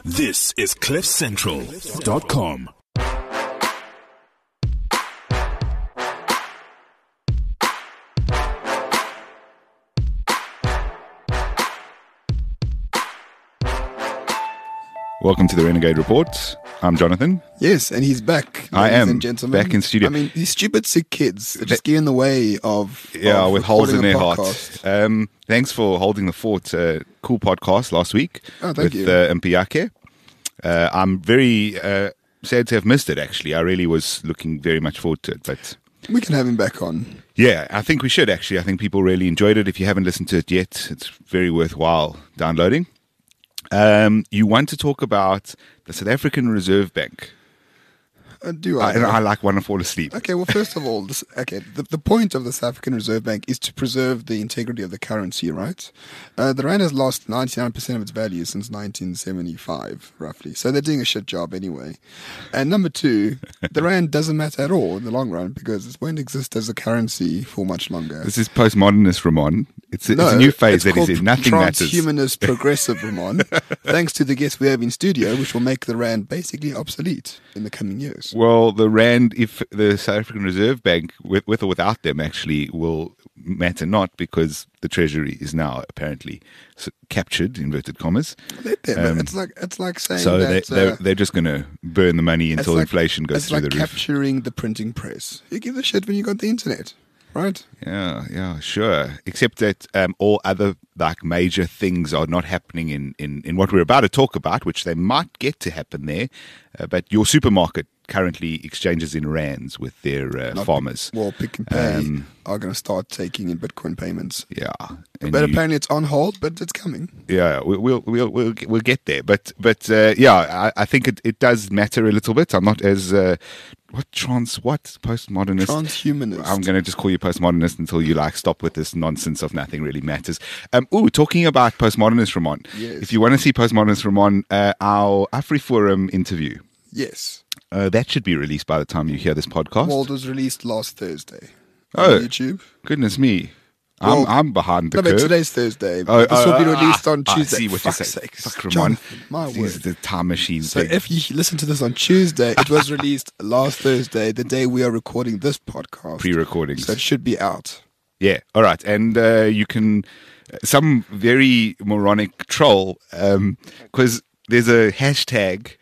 This is CliffCentral.com. Welcome to the Renegade Report. I'm Jonathan. Yes, and he's back. I am and gentlemen. back in studio. I mean, these stupid sick kids just get in the way of with holes in their podcast. heart. Thanks for holding the fort. Cool podcast last week thank you. Mpiake. I'm very sad to have missed it. Actually, I really was looking very much forward to it, but We can have him back on. yeah, I think we should actually. I think people really enjoyed it. If you haven't listened to it yet, it's very worthwhile downloading. You want to talk about the South African Reserve Bank. Do I? I like want to fall asleep. Okay, well, first of all, the point of the South African Reserve Bank is to preserve the integrity of the currency, right? The rand has lost 99% of its value since 1975, roughly. So they're doing a shit job anyway. And number two, the rand doesn't matter at all in the long run because it won't exist as a currency for much longer. This is postmodernist, Ramon. It's a new phase that is in. Nothing matters. Transhumanist progressive, Ramon. Thanks to the guests we have in studio, which will make the rand basically obsolete in the coming years. Well, the rand, if the South African Reserve Bank, with or without them, actually will matter not because the Treasury is now apparently captured, inverted commas. Let them. It's like saying so that they're just going to burn the money until inflation goes through the roof. It's like capturing the printing press. You give a shit when you got the internet. Right? Yeah, sure. Except that all other like major things are not happening in what we're about to talk about, which they might get to happen there. But your supermarket currently exchanges in rands with their farmers. Pick and Pay are going to start taking in Bitcoin payments. Yeah, but apparently it's on hold, but it's coming. Yeah, we'll get there. But I think it does matter a little bit. I'm not as postmodernist? Transhumanist. I'm going to just call you postmodernist until you stop with this nonsense of nothing really matters. Talking about postmodernist, Ramon. Yes. If you want to see postmodernist, Ramon, our AfriForum interview. Yes. That should be released by the time you hear this podcast. Well, it was released last Thursday on YouTube. Goodness me. I'm behind the curve. But today's Thursday. This will be released on Tuesday. I see what you say. Fuck, Ramon. My This word. is the time machine So thing. if you listen to this on Tuesday, it was released last Thursday, the day we are recording this podcast. Pre-recordings. So it should be out. Yeah, all right. And you can, some very moronic troll, because there's a hashtag,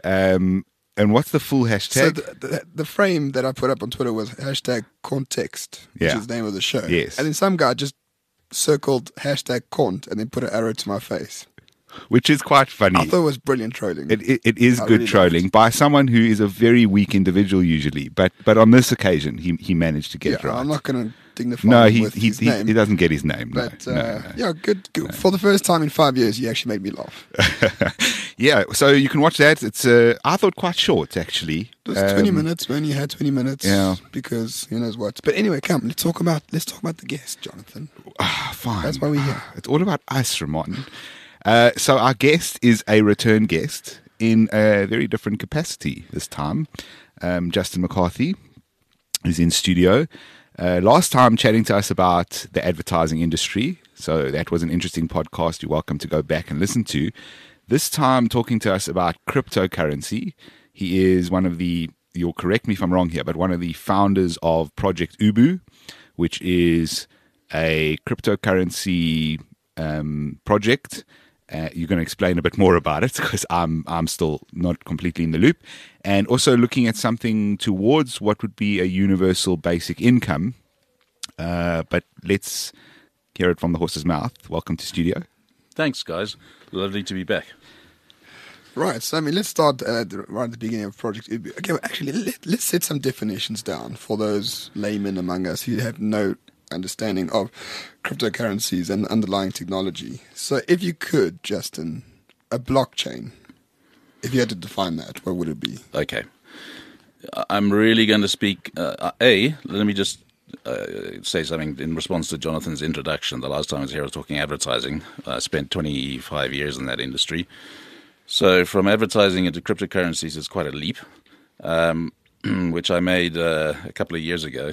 and what's the full hashtag? So the frame that I put up on Twitter was hashtag context, which is the name of the show. Yes. And then some guy just circled hashtag cont and then put an arrow to my face. Which is quite funny. I thought it was brilliant trolling. It is I good really trolling by someone who is a very weak individual usually, but on this occasion he managed to get it right. I'm not going to dignify him with his name. He doesn't get his name. But no. yeah, good. For the first time in 5 years, you actually made me laugh. Yeah, so you can watch that. It's I thought quite short actually. It was 20 minutes. We only had 20 minutes. Yeah. Because who knows what. But anyway, come. Let's talk about the guest, Jonathan. Fine. That's why we're here. It's all about us, Ramon. So our guest is a return guest in a very different capacity this time. Justin McCarthy is in studio. Last time chatting to us about the advertising industry. So that was an interesting podcast. You're welcome to go back and listen to. This time talking to us about cryptocurrency. He is one of the, you'll correct me if I'm wrong here, but one of the founders of Project Ubu, which is a cryptocurrency project. You're going to explain a bit more about it because I'm still not completely in the loop. And also looking at something towards what would be a universal basic income. But let's hear it from the horse's mouth. Welcome to studio. Thanks, guys. Lovely to be back. Right, so let's start right at the beginning of Project Ubu. Okay, well, actually, let's set some definitions down for those laymen among us who have no understanding of cryptocurrencies and underlying technology. So if you could, Justin, a blockchain, if you had to define that, what would it be? Okay. I'm really going to speak... let me just say something in response to Jonathan's introduction. The last time I was here, I was talking advertising. I spent 25 years in that industry. So from advertising into cryptocurrencies is quite a leap, which I made a couple of years ago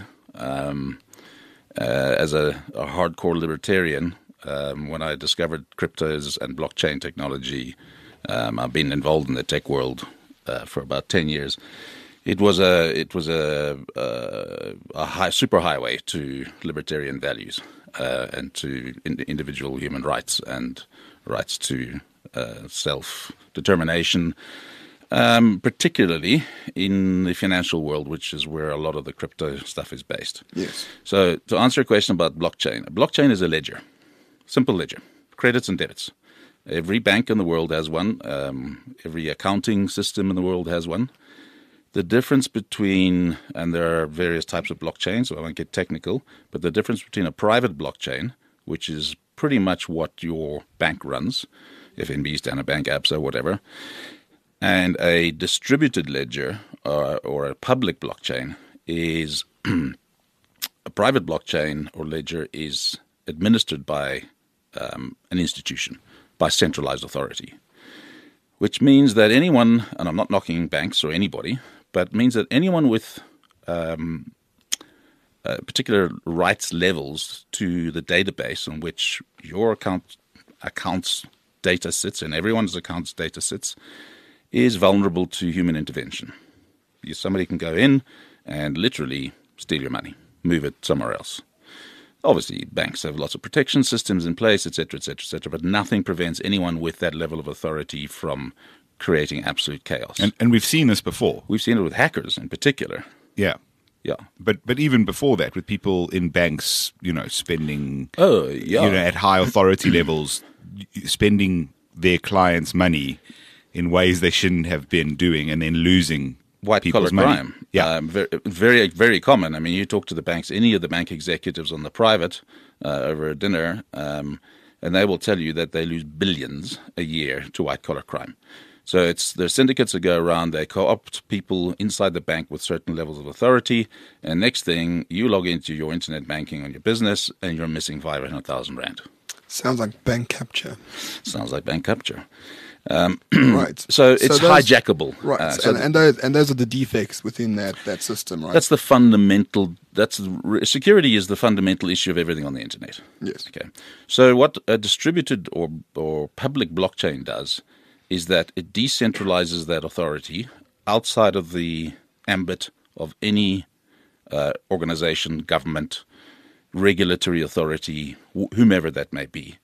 as a hardcore libertarian when I discovered cryptos and blockchain technology I've been involved in the tech world for about 10 years. It was a super highway to libertarian values and to individual human rights and rights to self-determination, particularly in the financial world, which is where a lot of the crypto stuff is based. Yes. So to answer a question about blockchain, a blockchain is a ledger, simple ledger, credits and debits. Every bank in the world has one. Every accounting system in the world has one. The difference between, and there are various types of blockchains, so I won't get technical, but the difference between a private blockchain, which is pretty much what your bank runs, FNB, Standard Bank, ABSA, whatever, and a distributed ledger or a public blockchain is a private blockchain or ledger is administered by an institution, by centralized authority, which means that anyone, and I'm not knocking banks or anybody, but means that anyone with particular rights levels to the database on which your account's data sits and everyone's account's data sits is vulnerable to human intervention. Somebody can go in and literally steal your money, move it somewhere else. Obviously, banks have lots of protection systems in place, etc., etc., etc., but nothing prevents anyone with that level of authority from creating absolute chaos. And we've seen this before. We've seen it with hackers in particular. Yeah. Yeah. But even before that, with people in banks, spending at high authority levels, spending their clients' money in ways they shouldn't have been doing and then losing white-collar crime. Yeah. Very, very, very common. I mean, you talk to the banks, any of the bank executives on the private over a dinner, and they will tell you that they lose billions a year to white-collar crime. So there's syndicates that go around, they co-opt people inside the bank with certain levels of authority, and next thing, you log into your internet banking on your business, and you're missing 500,000 rand. Sounds like bank capture. Sounds like bank capture. Right. So it's hijackable. Right. And those are the defects within that system, right? That's the fundamental. Security is the fundamental issue of everything on the internet. Yes. Okay. So what a distributed or public blockchain does is that it decentralizes that authority outside of the ambit of any organization, government, regulatory authority, whomever that may be,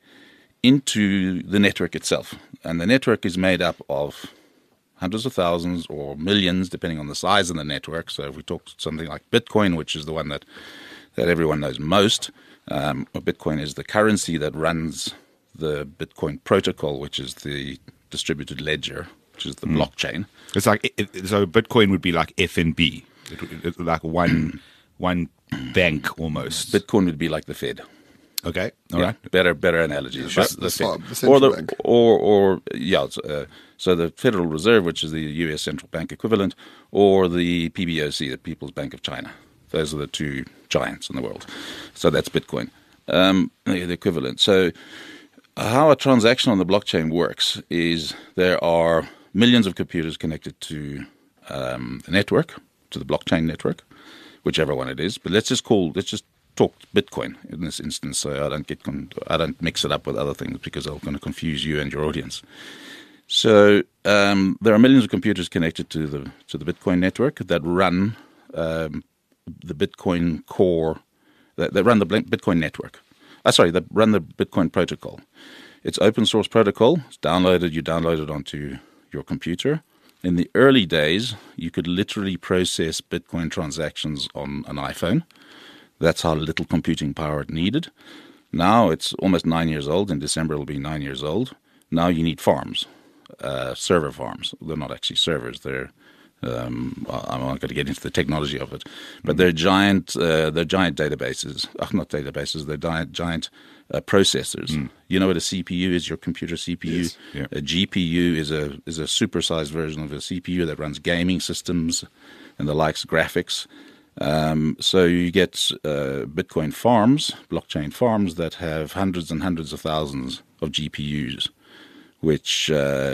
into the network itself. And the network is made up of hundreds of thousands or millions, depending on the size of the network. So if we talk something like Bitcoin, which is the one that everyone knows most, Bitcoin is the currency that runs the Bitcoin protocol, which is the distributed ledger, which is the blockchain. It's like so Bitcoin would be like FNB, like one bank almost. Bitcoin would be like the Fed. Okay, all right. Better analogy. The central bank. So the Federal Reserve, which is the U.S. central bank equivalent, or the PBOC, the People's Bank of China. Those are the two giants in the world. So that's Bitcoin, the equivalent. So how a transaction on the blockchain works is there are millions of computers connected to the network, to the blockchain network, whichever one it is. But let's just talk Bitcoin in this instance, so I don't mix it up with other things because I'm going to confuse you and your audience. So there are millions of computers connected to the Bitcoin network that run the Bitcoin core, that run the Bitcoin network. That run the Bitcoin protocol. It's open source protocol. It's downloaded. You download it onto your computer. In the early days, you could literally process Bitcoin transactions on an iPhone. That's how little computing power it needed. Now it's almost 9 years old. In December, it'll be 9 years old. Now you need farms, server farms. They're not actually servers. They're I'm not going to get into the technology of it, but they're giant databases. Not databases. They're giant processors. You know what a CPU is? Your computer CPU. Yes. Yeah. A GPU is a supersized version of a CPU that runs gaming systems and the likes, graphics. So you get Bitcoin farms, blockchain farms that have hundreds and hundreds of thousands of GPUs, which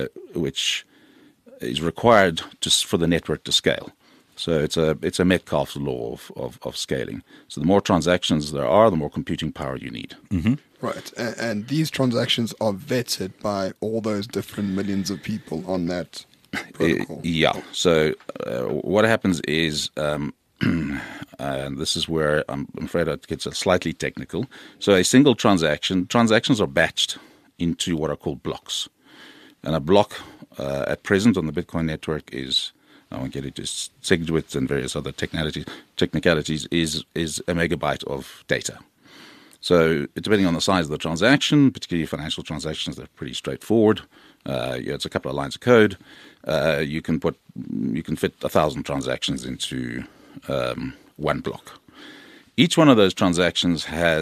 is required for the network to scale. So it's a Metcalfe's law of scaling. So the more transactions there are, the more computing power you need. Mm-hmm. Right. And these transactions are vetted by all those different millions of people on that protocol. Yeah. So what happens is, and this is where I'm afraid it gets slightly technical. So a single transactions are batched into what are called blocks. And a block at present on the Bitcoin network is, I won't get into SegWit and various other technicalities, is a megabyte of data. So depending on the size of the transaction, particularly financial transactions, they're pretty straightforward. It's a couple of lines of code. You can fit 1,000 transactions into one block. Each one of those transactions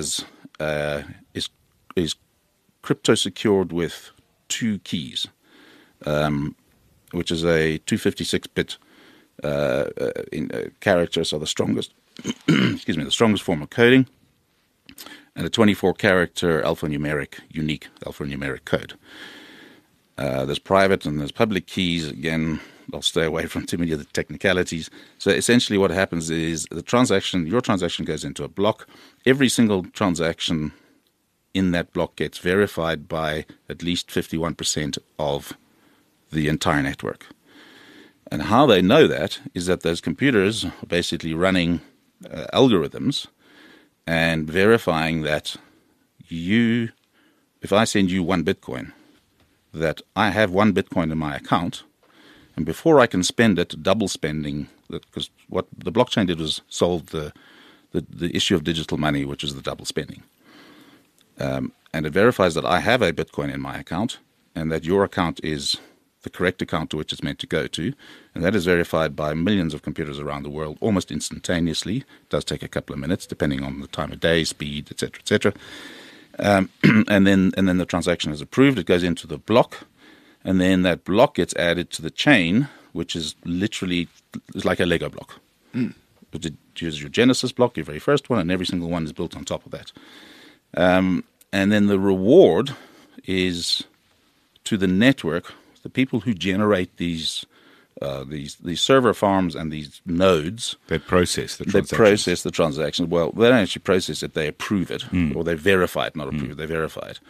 is crypto secured with 2 keys, which is a 256-bit character, so the strongest, the strongest form of coding, and a 24-character unique alphanumeric code. There's private and there's public keys. Again, I'll stay away from too many of the technicalities. So essentially what happens is your transaction goes into a block. Every single transaction in that block gets verified by at least 51% of the entire network. And how they know that is that those computers are basically running algorithms and verifying that if I send you 1 Bitcoin, that I have 1 Bitcoin in my account, and before I can spend it, double spending, because what the blockchain did was solve the issue of digital money, which is the double spending. And it verifies that I have a Bitcoin in my account and that your account is the correct account to which it's meant to go to. And that is verified by millions of computers around the world almost instantaneously. It does take a couple of minutes, depending on the time of day, speed, etc., etc. And then the transaction is approved. It goes into the block, and then that block gets added to the chain, which is literally like a Lego block. It uses your Genesis block, your very first one, and every single one is built on top of that. And then the reward is to the network, the people who generate these server farms and these nodes. They process the transactions. They process the transactions. Well, they don't actually process it; they approve it, or they verify it, not approve it. They verify it.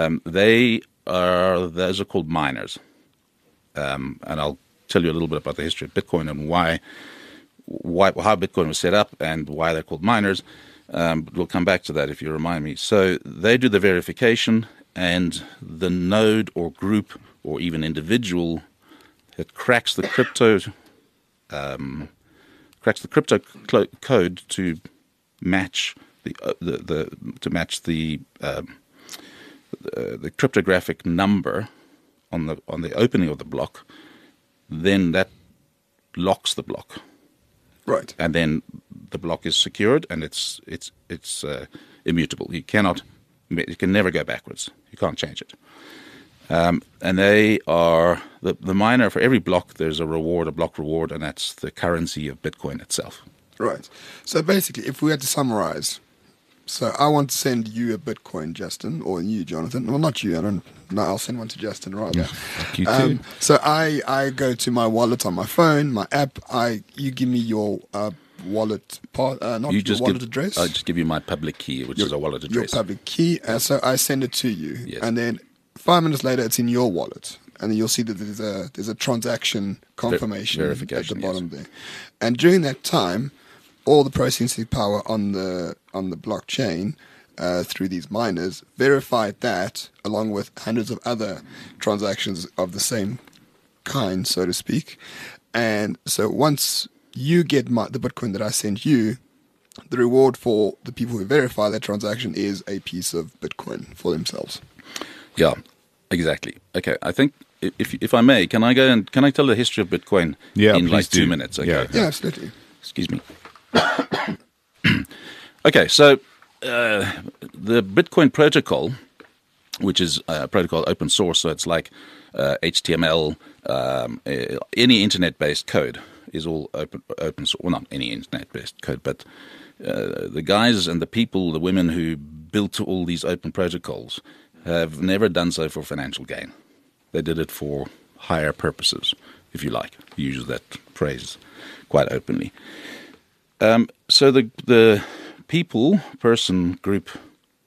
Those are called miners, and I'll tell you a little bit about the history of Bitcoin and how Bitcoin was set up and why they're called miners. We'll come back to that if you remind me. So they do the verification, and the node or group or even individual that cracks the crypto code to match the cryptographic number on the opening of the block, then that locks the block. Right. And then the block is secured and it's immutable. You can never go backwards. You can't change it. And they are the miner. For every block, there's a block reward, and that's the currency of Bitcoin itself. Right. So basically, if we had to summarize, so I want to send you a Bitcoin, Justin, or you, Jonathan. Well, not you. I'll send one to Justin rather. Yeah, like you too. So I go to my wallet on my phone, my app. You give me your wallet address. I'll just give you my public key, which is a wallet address. Your public key. So I send it to you, Yes. and then 5 minutes later, it's in your wallet, and then you'll see that there's a transaction confirmation verification at the bottom there. And during that time, all the processing power on the blockchain through these miners verified that, along with hundreds of other transactions of the same kind, so to speak. And so once you get the Bitcoin that I sent you, the reward for the people who verify that transaction is a piece of Bitcoin for themselves. Yeah, exactly. Okay, I think if I may, can I tell the history of Bitcoin in like 2 minutes? Okay. Yeah, absolutely. Excuse me. Okay, so the Bitcoin protocol, which is a protocol open source, so it's like HTML, any internet-based code is all open source. Well, not any internet-based code, but the guys and the people, the women who built all these open protocols have never done so for financial gain. They did it for higher purposes, if you like. Use that phrase quite openly. So the person group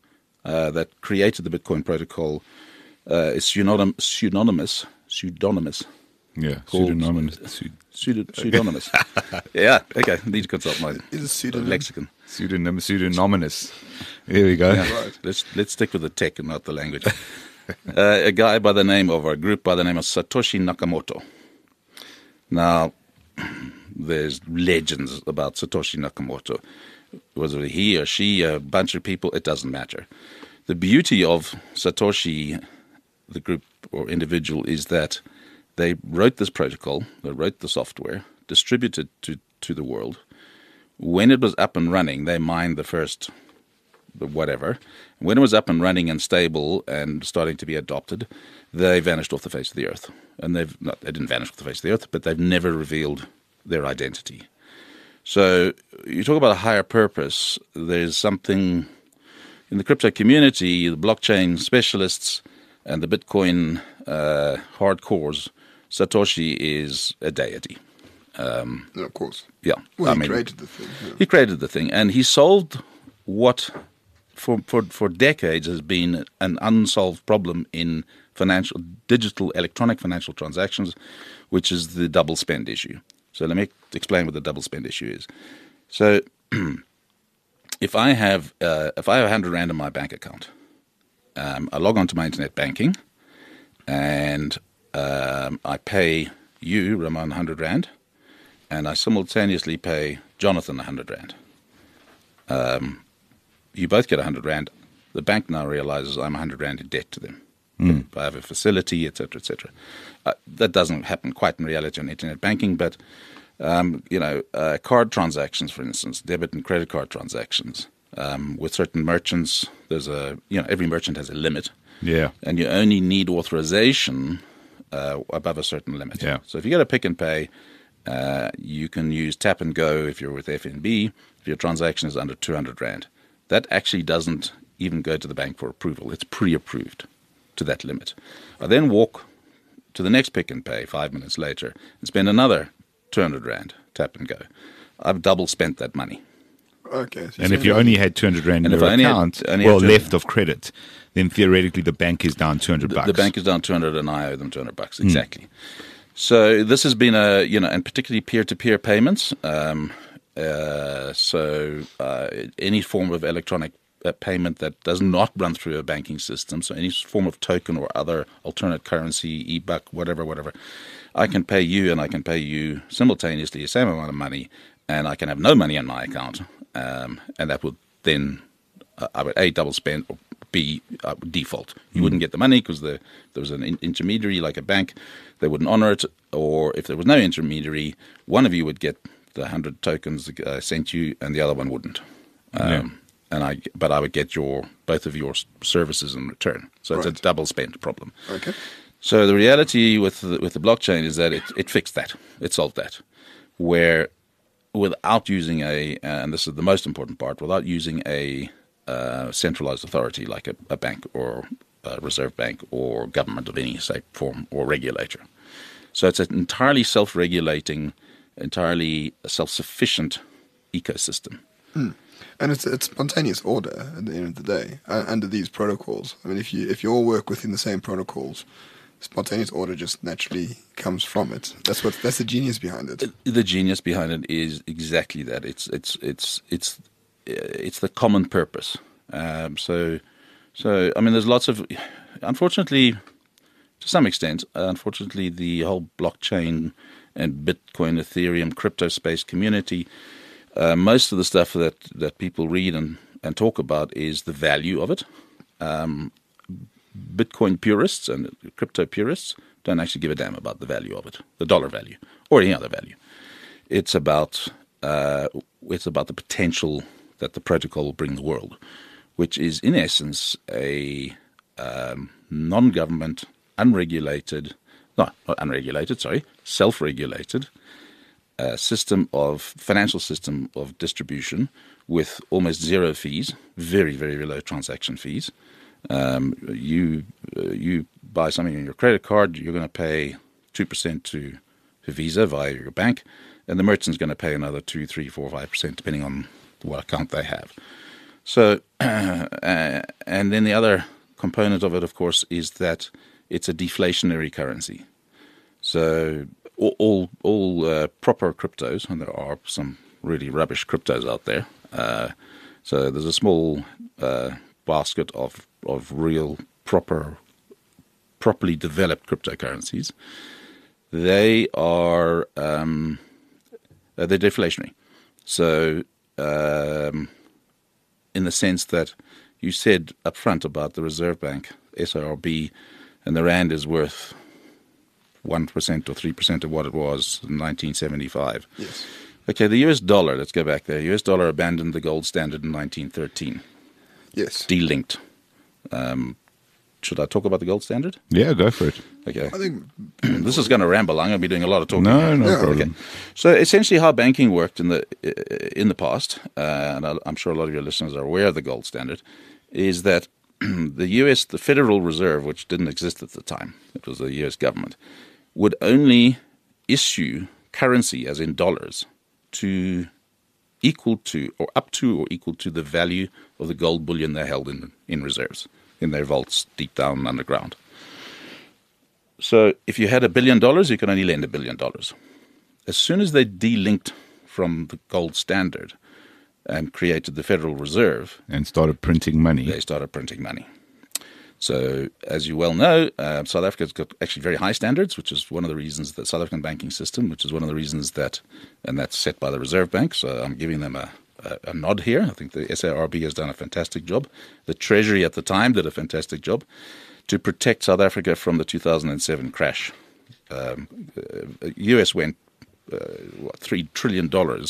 that created the Bitcoin protocol is pseudonymous. Yeah, Called- pseudonymous. Pseudonymous. Yeah, okay. Need to consult my Is a pseudonym. lexicon. Pseudonymous. There we go. Yeah. Right. Let's stick with the tech and not the language. A guy by the name of, or a group by the name of Satoshi Nakamoto. Now, there's legends about Satoshi Nakamoto. Was it he or she, a bunch of people? It doesn't matter. The beauty of Satoshi, the group or individual, is that they wrote this protocol, they wrote the software, distributed to the world. When it was up and running, they mined the first whatever. When it was up and running and stable and starting to be adopted, they vanished off the face of the earth. And they didn't vanish off the face of the earth, but they've never revealed their identity. So you talk about a higher purpose. There's something in the crypto community, the blockchain specialists and the Bitcoin hardcores. Satoshi is a deity. Yeah, of course. Yeah, Well, he created the thing. Yeah. He created the thing, and he solved what for decades has been an unsolved problem in digital electronic financial transactions, which is the double spend issue. So let me explain what the double spend issue is. So if I have 100 Rand in my bank account, I log on to my internet banking, and I pay you, Ramon, 100 Rand, and I simultaneously pay Jonathan 100 Rand. You both get 100 Rand. The bank now realizes I'm 100 Rand in debt to them. I have a facility, etc., etc. That doesn't happen quite in reality on internet banking, but card transactions, for instance, debit and credit card transactions, with certain merchants, there's every merchant has a limit. Yeah. And you only need authorization above a certain limit. Yeah. So if you get a Pick and Pay, you can use Tap and Go if you're with FNB, if your transaction is under 200 Rand. That actually doesn't even go to the bank for approval. It's pre-approved to that limit. I then walk to the next Pick and Pay 5 minutes later and spend another 200 Rand, Tap and Go. I've double spent that money. Okay. So And if you only had 200 Rand in And if your I only had- account, only had 200 left of credit, then theoretically the bank is down 200 bucks. The bank is down 200 and I owe them 200 bucks. Exactly. So this has been and particularly peer-to-peer payments. Any form of electronic payment that does not run through a banking system, so any form of token or other alternate currency, e-buck, whatever, I can pay you and I can pay you simultaneously the same amount of money, and I can have no money in my account, and that would then I would A, double spend, or B, default. You wouldn't get the money because there was an intermediary like a bank. They wouldn't honor it, or if there was no intermediary, one of you would get the 100 tokens sent you, and the other one wouldn't. But I would get both of your services in return. So it's a Right. double spend problem. Okay. So the reality with the blockchain is that it fixed that. It solved that. Where without using and this is the most important part, without using a centralized authority like a bank or a reserve bank or government of any shape, form, or regulator. So it's an entirely self-regulating, entirely self-sufficient ecosystem. And it's spontaneous order at the end of the day under these protocols. I mean, if you all work within the same protocols, spontaneous order just naturally comes from it. That's the genius behind it. The genius behind it is exactly that. It's the common purpose. So I mean, there's lots of, unfortunately, to some extent, the whole blockchain and Bitcoin, Ethereum, crypto space community. Most of the stuff that people read and talk about is the value of it. Bitcoin purists and crypto purists don't actually give a damn about the value of it, the dollar value, or any other value. It's about the potential that the protocol will bring the world, which is in essence a non-government, self-regulated financial system of distribution with almost zero fees, very, very low transaction fees. You buy something on your credit card, you're going to pay 2% to Visa via your bank, and the merchant's going to pay another 2, 3, 4, 5%, depending on what account they have. So, and then the other component of it, of course, is that it's a deflationary currency. So all proper cryptos, and there are some really rubbish cryptos out there. So there's a small basket of real properly developed cryptocurrencies. They are they're deflationary. So in the sense that you said up front about the Reserve Bank, SARB, and the rand is worth 1% or 3% of what it was in 1975. Yes. Okay, the US dollar, let's go back there. US dollar abandoned the gold standard in 1913. Yes. Delinked. Should I talk about the gold standard? Yeah, go for it. Okay. I think This is going to ramble. I'm going to be doing a lot of talking. No problem. Okay. So essentially how banking worked in the past, and I'm sure a lot of your listeners are aware of the gold standard, is that the Federal Reserve, which didn't exist at the time, it was the US government, would only issue currency, as in dollars, to equal to or up to or equal to the value of the gold bullion they held in reserves, in their vaults deep down underground. So if you had $1 billion, you could only lend $1 billion. As soon as they delinked from the gold standard and created the Federal Reserve, And started printing money. they started printing money. So, as you well know, South Africa's got actually very high standards, which is one of the reasons that South African banking system, which is one of the reasons that, and that's set by the Reserve Bank. So I'm giving them a nod here. I think the SARB has done a fantastic job. The Treasury at the time did a fantastic job to protect South Africa from the 2007 crash. US went $3 trillion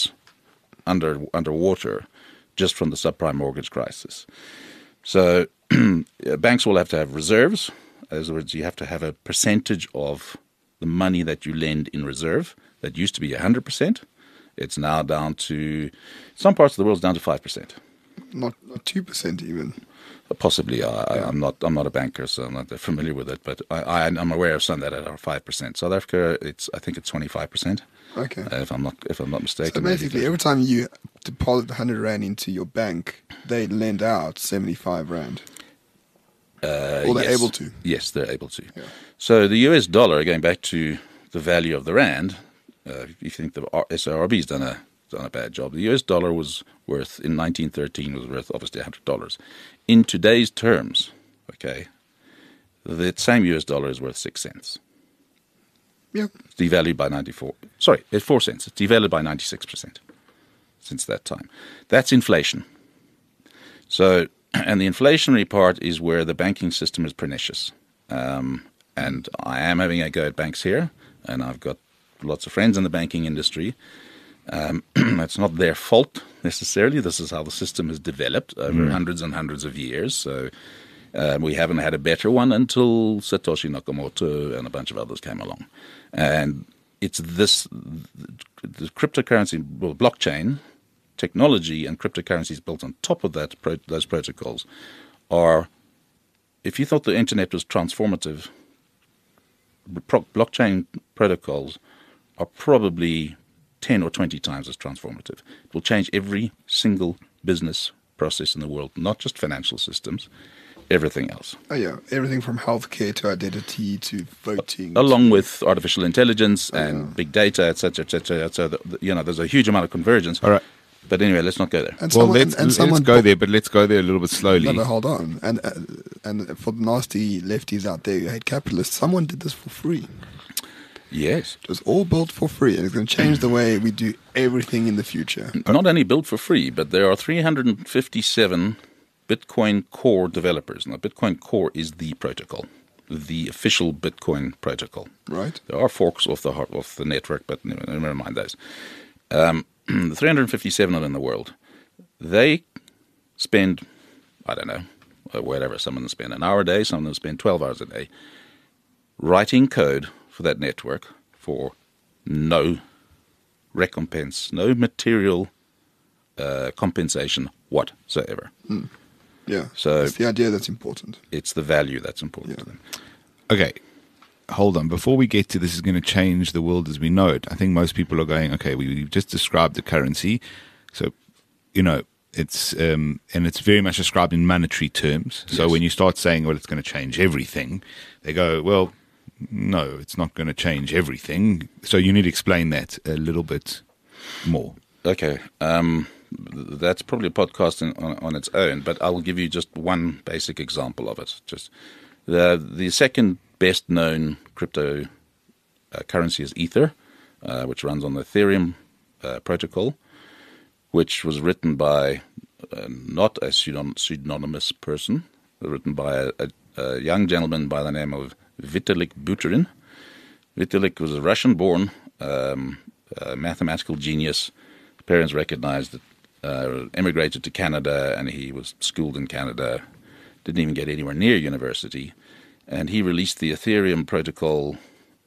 underwater just from the subprime mortgage crisis. So banks will have to have reserves. In other words, you have to have a percentage of the money that you lend in reserve. That used to be 100%. It's now down to, some parts of the world, it's down to 5%. not 2% even. Possibly. I'm not a banker, so I'm not that familiar with it. But I'm aware of some that are 5%. South Africa, I think it's 25%. Okay. If I'm not mistaken. So basically, every time you deposit 100 rand into your bank, they lend out 75 rand. Or they're able to. Yes, they're able to. Yeah. So the US dollar, going back to the value of the rand, if you think the SARB's done a bad job, the US dollar was worth, in 1913, was worth obviously $100. In today's terms, okay, the same US dollar is worth 6 cents. Yeah. It's devalued by 4 cents. It's devalued by 96% since that time. That's inflation. So, and the inflationary part is where the banking system is pernicious. And I am having a go at banks here, and I've got lots of friends in the banking industry. It's not their fault necessarily. This is how the system has developed over hundreds and hundreds of years. So we haven't had a better one until Satoshi Nakamoto and a bunch of others came along. And it's the cryptocurrency, well, blockchain technology and cryptocurrencies built on top of that, those protocols are, if you thought the internet was transformative, blockchain protocols are probably 10 or 20 times as transformative. It will change every single business process in the world, not just financial systems, everything else. Oh, yeah. Everything from healthcare to identity to voting. Along with artificial intelligence and big data, et cetera, et cetera. So, there's a huge amount of convergence. All right. But anyway, let's not go there. And Well, someone, let's go there, but let's go there a little bit slowly. No, but hold on. And for the nasty lefties out there who hate capitalists, someone did this for free. Yes. It was all built for free, and it's going to change the way we do everything in the future. Not only built for free, but there are 357 Bitcoin Core developers. Now, Bitcoin Core is the protocol, the official Bitcoin protocol. Right. There are forks off the network, but never mind those. The 357 in the world, they spend, I don't know, whatever. Some of them spend an hour a day, some of them spend 12 hours a day writing code for that network for no recompense, no material compensation whatsoever. Yeah. So it's the idea that's important. it's the value that's important to them. Okay, hold on. Before we get to this is going to change the world as we know it, I think most people are going, okay, we've just described the currency. So, and it's very much described in monetary terms. So Yes. when you start saying, well, it's going to change everything, they go, well, no, it's not going to change everything. So you need to explain that a little bit more. Okay. That's probably a podcast on its own, but I will give you just one basic example of it. Just the second best known crypto currency is Ether, which runs on the Ethereum protocol, which was written by not a pseudonymous person, written by a young gentleman by the name of Vitalik Buterin. Vitalik was a Russian-born mathematical genius. Parents recognized that, emigrated to Canada, and he was schooled in Canada, didn't even get anywhere near university, and he released the Ethereum protocol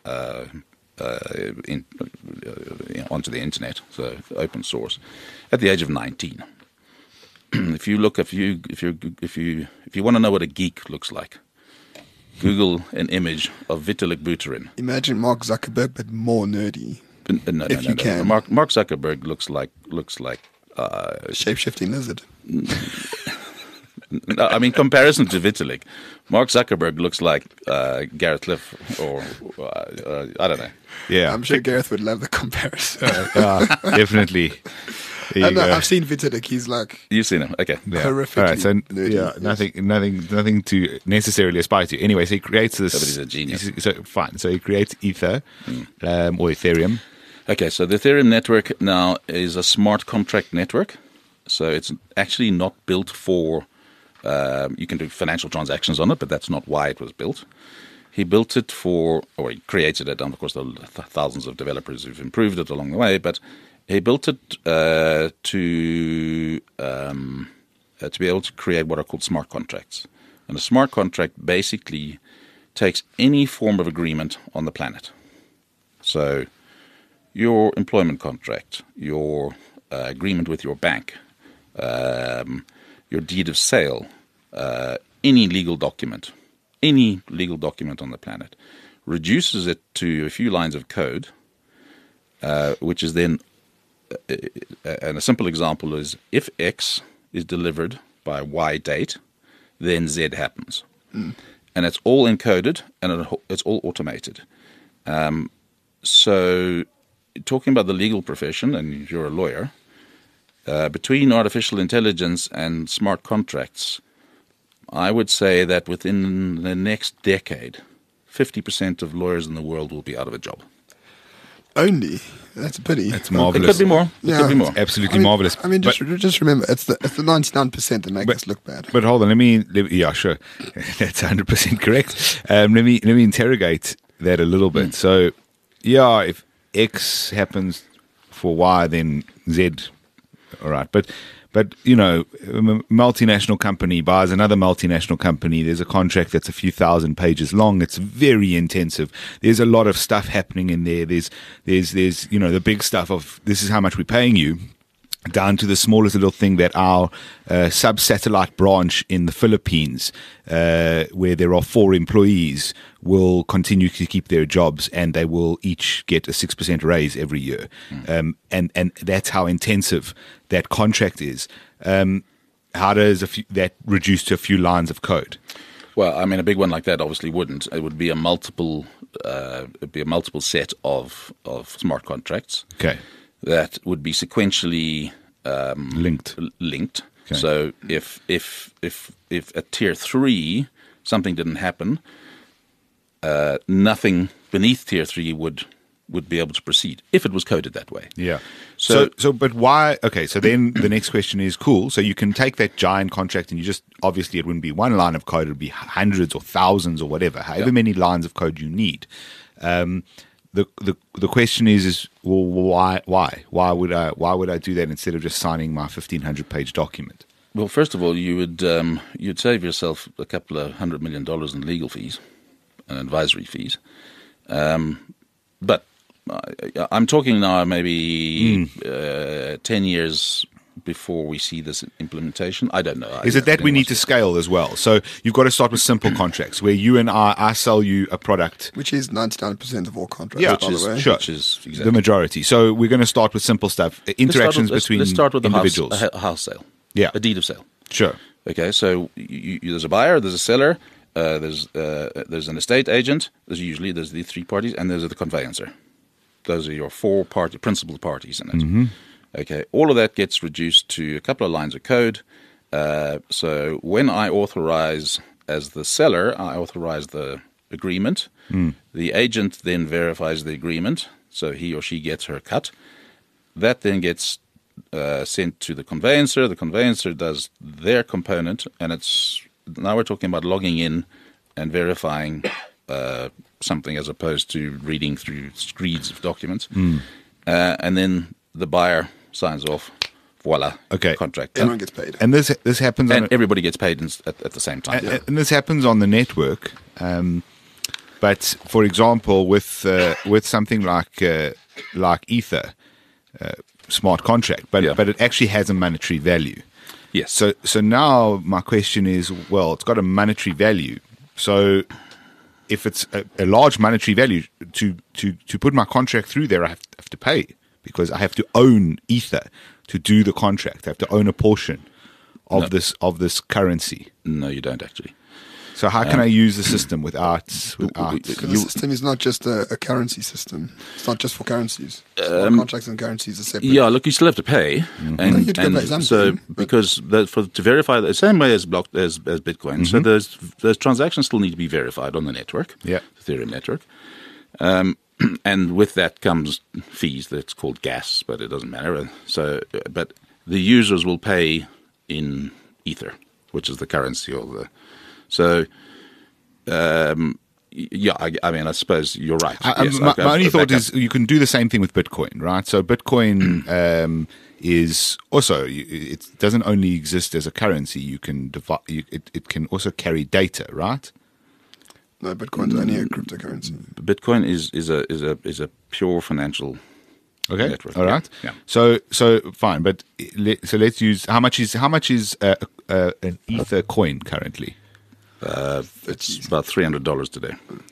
onto the internet, so open source, at the age of 19. If you want to know what a geek looks like, Google an image of Vitalik Buterin. Imagine Mark Zuckerberg, but more nerdy. No. can. Mark Zuckerberg looks like Shape-shifting lizard. I mean, comparison to Vitalik, Mark Zuckerberg looks like Gareth Cliff, or I don't know. Yeah, I'm sure Gareth would love the comparison. definitely. There you go. I've seen Vitalik. He's like You've seen him, okay? Yeah. horrifically All right, so nerdy. yeah, Yes. nothing to necessarily aspire to. Anyway, so he creates this. But he's a genius. So fine. So he creates Ether or Ethereum. Okay, so the Ethereum network now is a smart contract network. So it's actually not built for, you can do financial transactions on it, but that's not why it was built. He built it for, or he created it, and of course there are thousands of developers who've improved it along the way, but he built it to be able to create what are called smart contracts. And a smart contract basically takes any form of agreement on the planet. So your employment contract, your agreement with your bank, your deed of sale, any legal document on the planet, reduces it to a few lines of code, which is then, and a simple example is, if X is delivered by Y date, then Z happens. And it's all encoded, and it's all automated. So talking about the legal profession, and you're a lawyer, between artificial intelligence and smart contracts, I would say that within the next decade, 50% of lawyers in the world will be out of a job. Only. That's a pity. It's It marvelous. could be more. It could be more. Absolutely marvelous. I mean, But- just remember, it's the 99% that make us look bad. But hold on, yeah, sure, that's 100% correct. Let me interrogate that a little bit. So, yeah, if X happens for Y, then Z, all right. But you know, a multinational company buys another multinational company. There's a contract that's a few thousand pages long. It's very intensive. There's a lot of stuff happening in there. There's you know, the big stuff of this is how much we're paying you, down to the smallest little thing that our sub-satellite branch in the Philippines, where there are 4 employees, will continue to keep their jobs, and they will each get a 6% raise every year. And that's how intensive that contract is. How does that reduce to a few lines of code? Well, I mean, a big one like that obviously wouldn't. It would be a multiple set of smart contracts. Okay. That would be sequentially Linked. Okay. So if at tier 3 something didn't happen, nothing beneath tier 3 would be able to proceed if it was coded that way. Yeah. So- But why? Okay. So then the next question is, cool. So you can take that giant contract and you just, obviously it wouldn't be one line of code. It would be hundreds or thousands or whatever, however many lines of code you need. The question is well, why would I do that instead of just signing my 1,500-page document? Well, first of all, you'd save yourself a couple of $100 million in legal fees and advisory fees. But I'm talking now maybe 10 years before we see this implementation. I don't know. Is it that we need to scale as well? So you've got to start with simple contracts where you and I sell you a product. Which is 99% of all contracts, Yeah, by the way. sure. Which is exactly. The majority. So we're going to start with simple stuff, interactions between let's start with individuals. a house sale. Yeah. a deed of sale. Sure. Okay, so there's a buyer, there's a seller, there's an estate agent. There's the three parties, and there's the conveyancer. Those are your four principal parties in it. Mm-hmm. Okay, all of that gets reduced to a couple of lines of code. So when I authorize as the seller, I authorize the agreement. The agent then verifies the agreement, so he or she gets her cut. That then gets sent to the conveyancer. The conveyancer does their component, and now we're talking about logging in and verifying something as opposed to reading through screeds of documents. And then the buyer signs off. Voila. Okay. Contract done. Everyone gets paid. And this happens And everybody gets paid at the same time. and this happens on the network. But for example, with something like Ether, smart contract, but it actually has a monetary value. Yes. So now my question is, well, it's got a monetary value. So if it's a large monetary value, to put my contract through there, I have to pay, because I have to own Ether to do the contract. I have to own a portion of this currency. No, you don't actually. So how can I use the system without? Because the system is not just a currency system. It's not just for currencies. Smart contracts and currencies are separate. Yeah, look, you still have to pay, No, you have to pay something, so but- because to verify the same way as Bitcoin, so those transactions still need to be verified on the network, Yeah. the Ethereum network, and with that comes fees. That's called gas, but it doesn't matter. So, but the users will pay in Ether, which is the currency of the. So. Yeah, I mean, I suppose you're right. Yes, my okay, only thought back up. is you can do the same thing with Bitcoin, right? So Bitcoin is also it doesn't only exist as a currency. You can it can also carry data, right? No, Bitcoin's only a cryptocurrency. Bitcoin is a pure financial. Okay, network. all right. Yeah. So fine, but let's use how much is an Ether coin currently? It's about $300 today.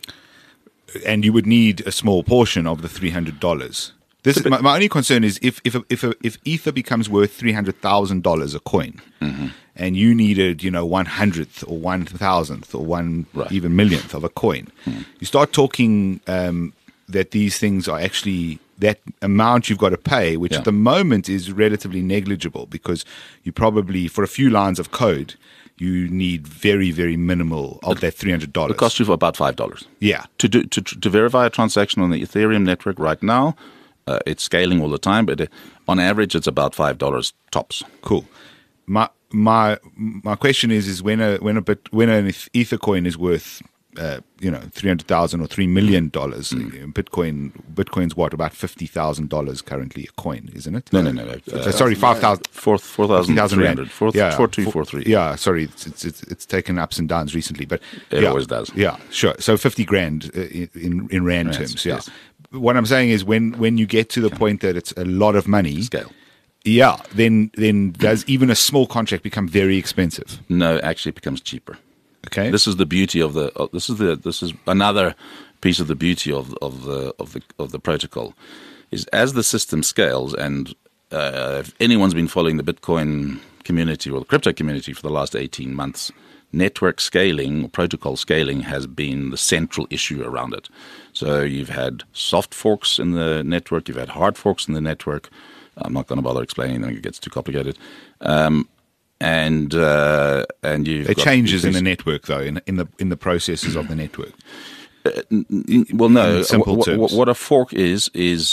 And you would need a small portion of the $300. This my only concern is if Ether becomes worth $300,000 a coin, and you needed 1/100th or 1,000th or even millionth of a coin, you start talking that these things are actually that amount you've got to pay, which at the moment is relatively negligible, because you probably for a few lines of code you need very, very minimal of that $300. It costs you about $5. Yeah. To verify a transaction on the Ethereum network right now, it's scaling all the time, but on average, it's about $5 tops. Cool. My question is when an Ether coin is worth $300,000 or $3 million, Bitcoin's what, about $50,000 currently a coin, isn't it? No. Sorry, 5,000. 4,300 rand. 4,243. Yeah, sorry, it's taken ups and downs recently, but It always does. Yeah, sure. So 50 grand in rand terms. Yeah. Yes. What I'm saying is when you get to the point that it's a lot of money, Scale. yeah, then does even a small contract become very expensive? No, actually, it becomes cheaper. Okay. This is the beauty of this is another piece of the beauty of the protocol, is as the system scales, and if anyone's been following the Bitcoin community or the crypto community for the last 18 months, network scaling or protocol scaling has been the central issue around it. So you've had soft forks in the network, you've had hard forks in the network. I'm not going to bother explaining them; it gets too complicated. And you've got changes in the network, though, in the processes of the network. Well, no. In simple terms. What a fork is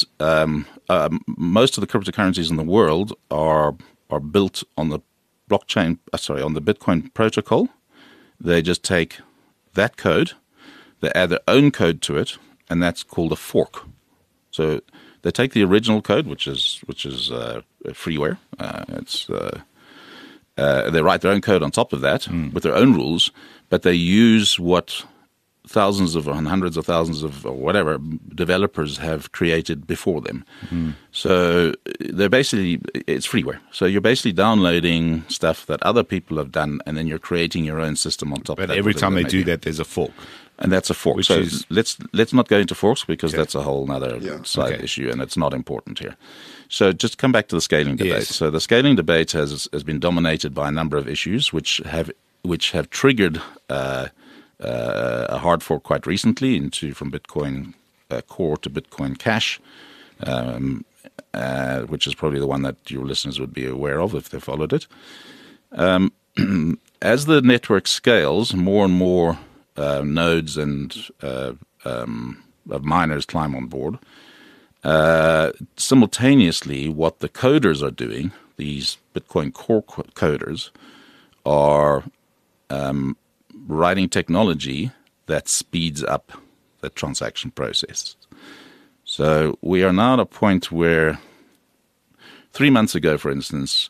most of the cryptocurrencies in the world are built on the blockchain. On the Bitcoin protocol. They just take that code, they add their own code to it, and that's called a fork. So they take the original code, which is freeware. They write their own code on top of that with their own rules, but they use what thousands of and hundreds of thousands of or whatever developers have created before them. So they're basically, it's freeware. So you're basically downloading stuff that other people have done, and then you're creating your own system on top of that. But every time they do that, there's a fork. And that's a fork. Which so is- let's not go into forks because Okay. that's a whole other side Okay. issue, and it's not important here. So just come back to the scaling debate. Yes. So the scaling debate has been dominated by a number of issues which have triggered a hard fork quite recently from Bitcoin Core to Bitcoin Cash, which is probably the one that your listeners would be aware of if they followed it. As the network scales, more and more nodes and of miners climb on board. Simultaneously, what the coders are doing, these Bitcoin Core coders, are writing technology that speeds up the transaction process. So we are now at a point where 3 months ago, for instance,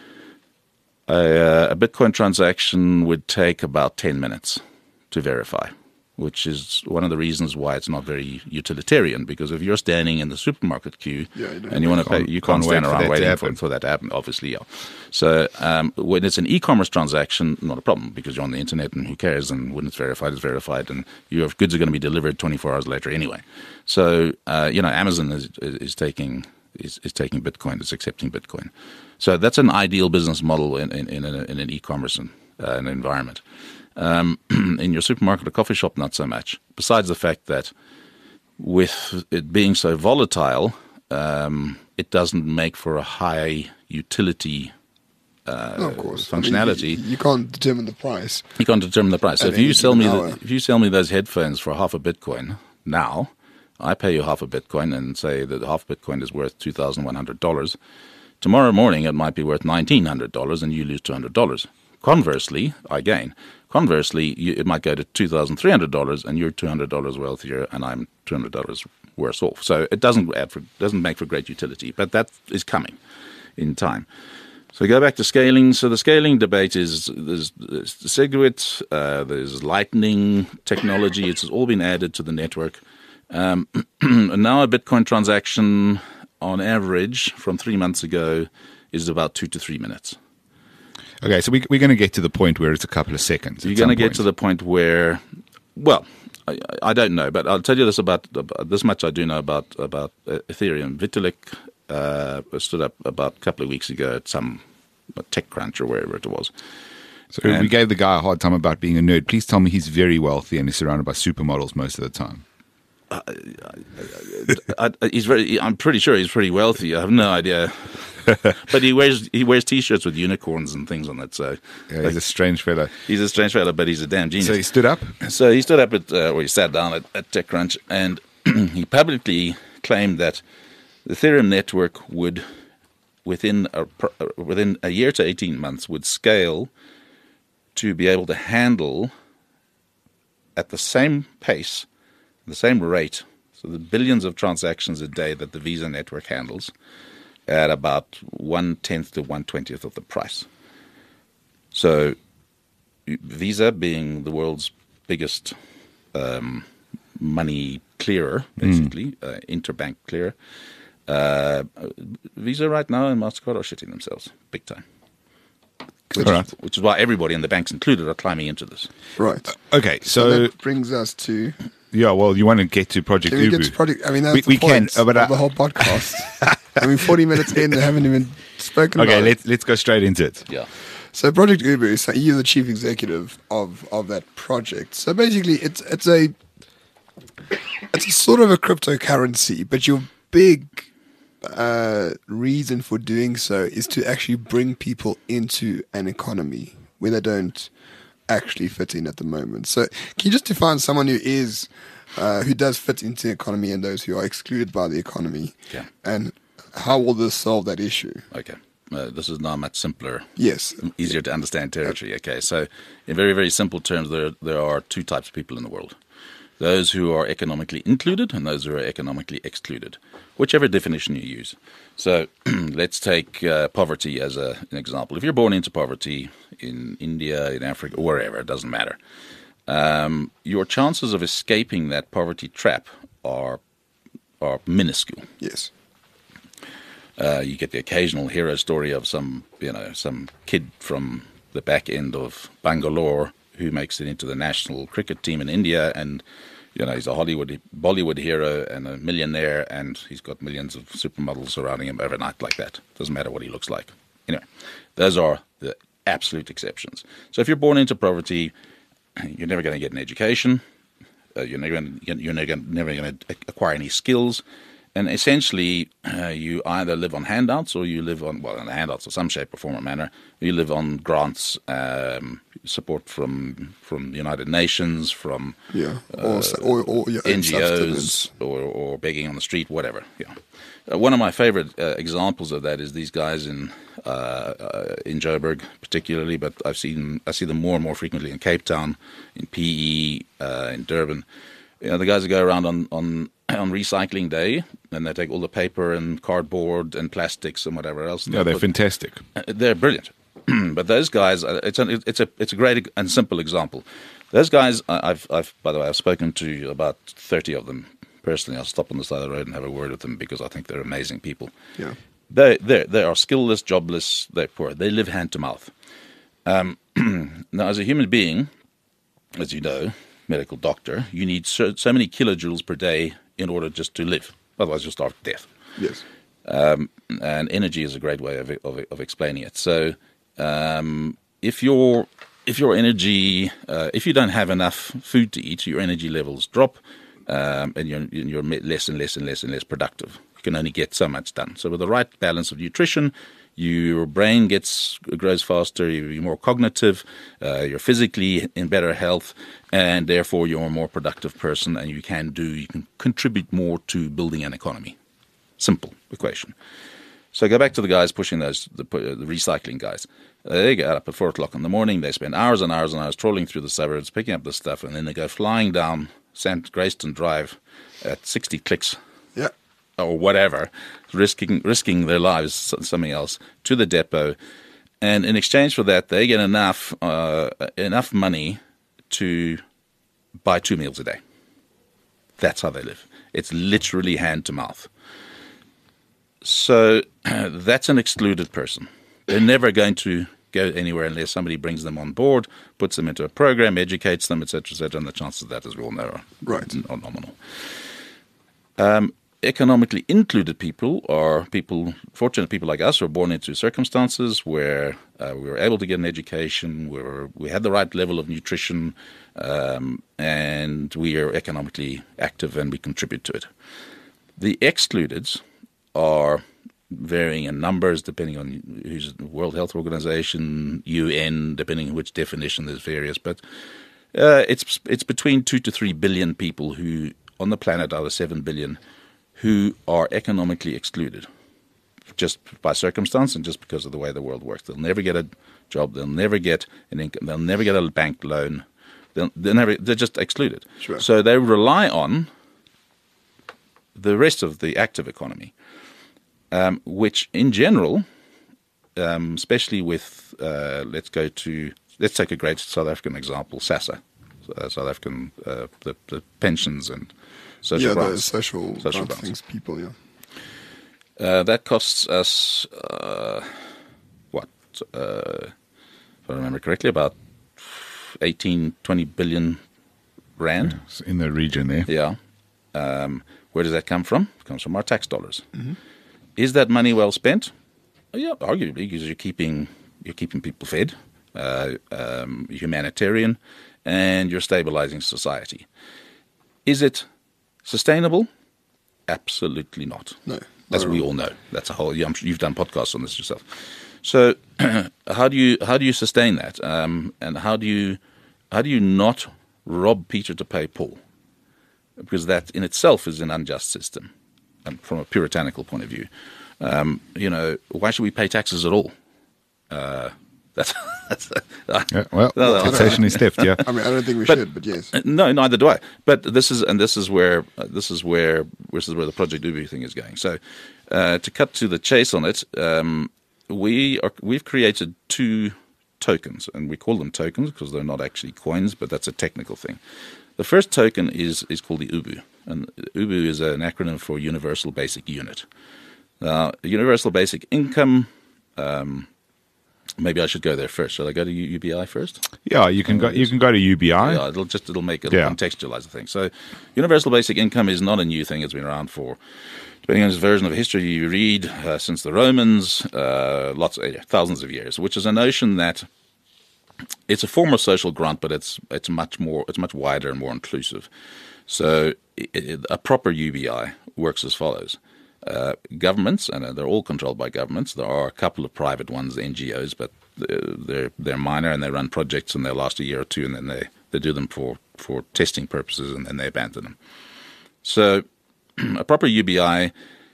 a Bitcoin transaction would take about 10 minutes to verify, which is one of the reasons why it's not very utilitarian. Because if you're standing in the supermarket queue and you want to pay, you can't wait stand for around that to waiting happen. for that to happen. Obviously, yeah. So when it's an e-commerce transaction, not a problem because you're on the internet and who cares? And when it's verified, and your goods are going to be delivered 24 hours later anyway. So Amazon is taking Bitcoin, it's accepting Bitcoin. So that's an ideal business model in an e-commerce an environment. In your supermarket or coffee shop, not so much. Besides the fact that with it being so volatile, it doesn't make for a high utility of course. functionality. You can't determine the price. You can't determine the price. So At if you any sell me given hour. if you sell me those headphones for half a Bitcoin now, I pay you half a Bitcoin and say that half Bitcoin is worth $2,100. Tomorrow morning, it might be worth $1,900 and you lose $200. Conversely, I gain. Conversely, it might go to $2,300 and you're $200 wealthier and I'm $200 worse off. So it doesn't make for great utility, but that is coming in time. So go back to scaling. So the scaling debate is there's Segwit, there's Lightning technology. It's all been added to the network. And now a Bitcoin transaction on average from 3 months ago is about 2 to 3 minutes. Okay, so we're going to get to the point where it's a couple of seconds. You're going to get to the point where, well, I don't know, but I'll tell you about this much I do know about Ethereum. Vitalik stood up about a couple of weeks ago at some TechCrunch or wherever it was. So we gave the guy a hard time about being a nerd. Please tell me he's very wealthy and he's surrounded by supermodels most of the time. I'm pretty sure he's pretty wealthy. I have no idea. But he wears T-shirts with unicorns and things on it. So Yeah, he's a strange fellow. he's a strange fella, but he's a damn genius. So he stood up? So he stood up he sat down at TechCrunch, and he publicly claimed that the Ethereum network would, within a year to 18 months, would scale to be able to handle at the same pace, the same rate, so the billions of transactions a day that the Visa network handles, at about 1/10 to 1/20 of the price. So Visa, being the world's biggest money clearer, basically, interbank clearer, Visa right now and MasterCard are shitting themselves big time. Which is why everybody, and the banks included, are climbing into this. Right. Okay, So so that brings us to. yeah, well, you want to get to Project Can we Ubu. get to project? I mean, that's We the point can, but of the whole podcast. 40 minutes in, they haven't even spoken Okay, about it. let's go straight into it. Yeah. So Project Ubu, so you're the chief executive of that project. So basically, it's a sort of a cryptocurrency, but your big reason for doing so is to actually bring people into an economy where they don't actually fit in at the moment. So can you just define someone who is who does fit into the economy and those who are excluded by the economy? Yeah. And how will this solve that issue? Okay. This is now much simpler, Yes. easier to understand territory. Okay, so in very, very simple terms, there are two types of people in the world. Those who are economically included and those who are economically excluded, whichever definition you use. So let's take poverty as an example. If you're born into poverty in India, in Africa, or wherever, it doesn't matter. Your chances of escaping that poverty trap are minuscule. Yes. You get the occasional hero story of some kid from the back end of Bangalore who makes it into the national cricket team in India, and he's a Bollywood hero and a millionaire, and he's got millions of supermodels surrounding him overnight like that. Doesn't matter what he looks like. Anyway, those are the absolute exceptions. So if you're born into poverty, you're never going to get an education. You're never going to acquire any skills. And essentially, you either live on handouts or you live on, in handouts of some shape or form or manner. You live on grants, support from the United Nations, from NGOs, or begging on the street, whatever. One of my favorite examples of that is these guys in Joburg, particularly, but I see them more and more frequently in Cape Town, in PE, in Durban. The guys that go around on recycling day, and they take all the paper and cardboard and plastics and whatever else. Yeah, they're fantastic. They're brilliant. But those guys, it's a great and simple example. Those guys, I've by the way, I've spoken to about 30 of them personally. I'll stop on the side of the road and have a word with them because I think they're amazing people. Yeah, they are skillless, jobless, they're poor. They live hand to mouth. Now, as a human being, as you know, medical doctor, you need so many kilojoules per day in order just to live. Otherwise, you'll starve to death. Yes. And energy is a great way of explaining it. So, if your energy, if you don't have enough food to eat, your energy levels drop, and you're less and less productive. You can only get so much done. So, with the right balance of nutrition, your brain grows faster, you're more cognitive, you're physically in better health, and therefore you're a more productive person, and you can contribute more to building an economy. Simple equation. So go back to the guys pushing the recycling guys. They get up at 4 o'clock in the morning, they spend hours and hours and hours trawling through the suburbs, picking up this stuff, and then they go flying down St. Grayston Drive at 60 clicks. Yeah. Or whatever, risking their lives, something else, to the depot, and in exchange for that, they get enough money to buy 2 meals a day. That's how they live. It's literally hand to mouth. So that's an excluded person. They're never going to go anywhere unless somebody brings them on board, puts them into a program, educates them, etc., and the chances of that, as we all know, are nominal. Economically included people are fortunate people like us who are born into circumstances where we were able to get an education, where we had the right level of nutrition, and we are economically active and we contribute to it. The excludeds are varying in numbers depending on who's the World Health Organization, UN, depending on which definition. There's various, but it's between 2 to 3 billion people who on the planet out of 7 billion who are economically excluded just by circumstance and just because of the way the world works. They'll never get a job. They'll never get an income. They'll never get a bank loan. They're just excluded. Sure. So they rely on the rest of the active economy, which in general, especially with, let's take a great South African example, SASSA, South African, the pensions and social grants. The social grants things, people, that costs us, if I remember correctly, about 20 billion rand. It's in the region there. Yeah. Where does that come from? It comes from our tax dollars. Mm-hmm. Is that money well spent? Yeah, arguably, because you're keeping people fed, humanitarian, and you're stabilizing society. Is it sustainable? Absolutely not. No. As we all know. That's a whole. You've done podcasts on this yourself. So, how do you sustain that? And how do you not rob Peter to pay Paul? Because that in itself is an unjust system, from a puritanical point of view. Why should we pay taxes at all? Taxation is theft. Yeah. I mean, I don't think we should, but yes. No, neither do I. But this is where the Project Ubu thing is going. So, to cut to the chase on it, we've created 2 tokens, and we call them tokens because they're not actually coins, but that's a technical thing. The first token is called the UBU, and UBU is an acronym for Universal Basic Unit. Universal Basic Income Maybe I should go there first. Shall I go to UBI first? Yeah, you can go. You can go to UBI. Yeah, it'll contextualize the thing. So, universal basic income is not a new thing. It's been around for, depending on his version of history you read, since the Romans, thousands of years. Which is a notion that it's a form of social grant, but it's much wider and more inclusive. So, a proper UBI works as follows. Governments, and they're all controlled by governments. There are a couple of private ones, NGOs, but they're minor and they run projects and they last a year or two, and then they do them for testing purposes, and then they abandon them. So a proper UBI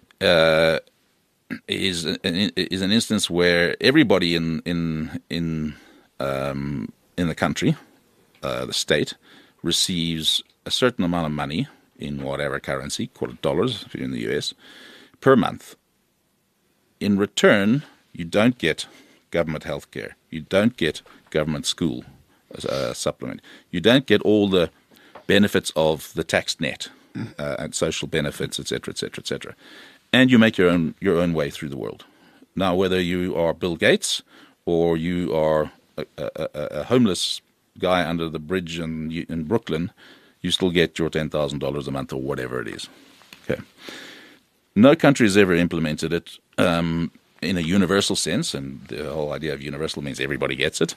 is an instance where everybody in the country, the state, receives a certain amount of money in whatever currency, call it dollars if you're in the US, per month. In return, you don't get government health care. You don't get government school supplement. You don't get all the benefits of the tax net and social benefits, etc., etc., etc. And you make your own way through the world. Now, whether you are Bill Gates or you are a homeless guy under the bridge in Brooklyn, you still get your $10,000 a month or whatever it is. Okay. No country has ever implemented it in a universal sense, and the whole idea of universal means everybody gets it.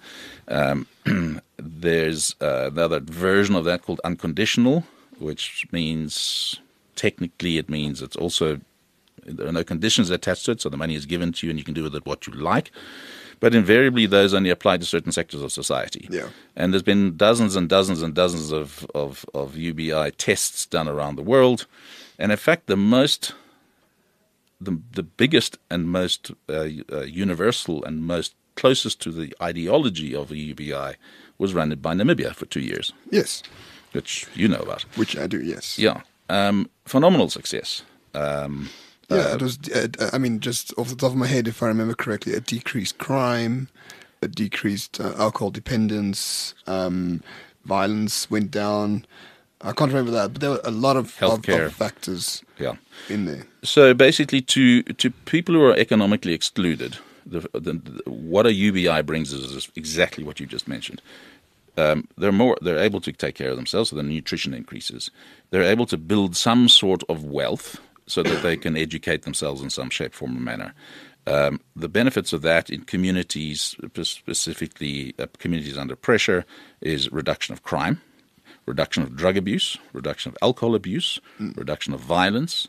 There's another version of that called unconditional, which means technically it's also there are no conditions attached to it, so the money is given to you and you can do with it what you like. But invariably, those only apply to certain sectors of society. Yeah. And there's been dozens and dozens and dozens of UBI tests done around the world. And in fact, the biggest and most universal and most closest to the ideology of the UBI was run by Namibia for 2 years. Yes. Which you know about. Which I do, yes. Yeah. Phenomenal success. It was, just off the top of my head, if I remember correctly, it decreased crime, it decreased alcohol dependence, violence went down. I can't remember that, but there were a lot of factors in there. So basically, to people who are economically excluded, what a UBI brings is exactly what you just mentioned. They're able to take care of themselves, so their nutrition increases. They're able to build some sort of wealth so that they can educate themselves in some shape, form, or manner. The benefits of that in communities, specifically communities under pressure, is reduction of crime, reduction of drug abuse, reduction of alcohol abuse, reduction of violence,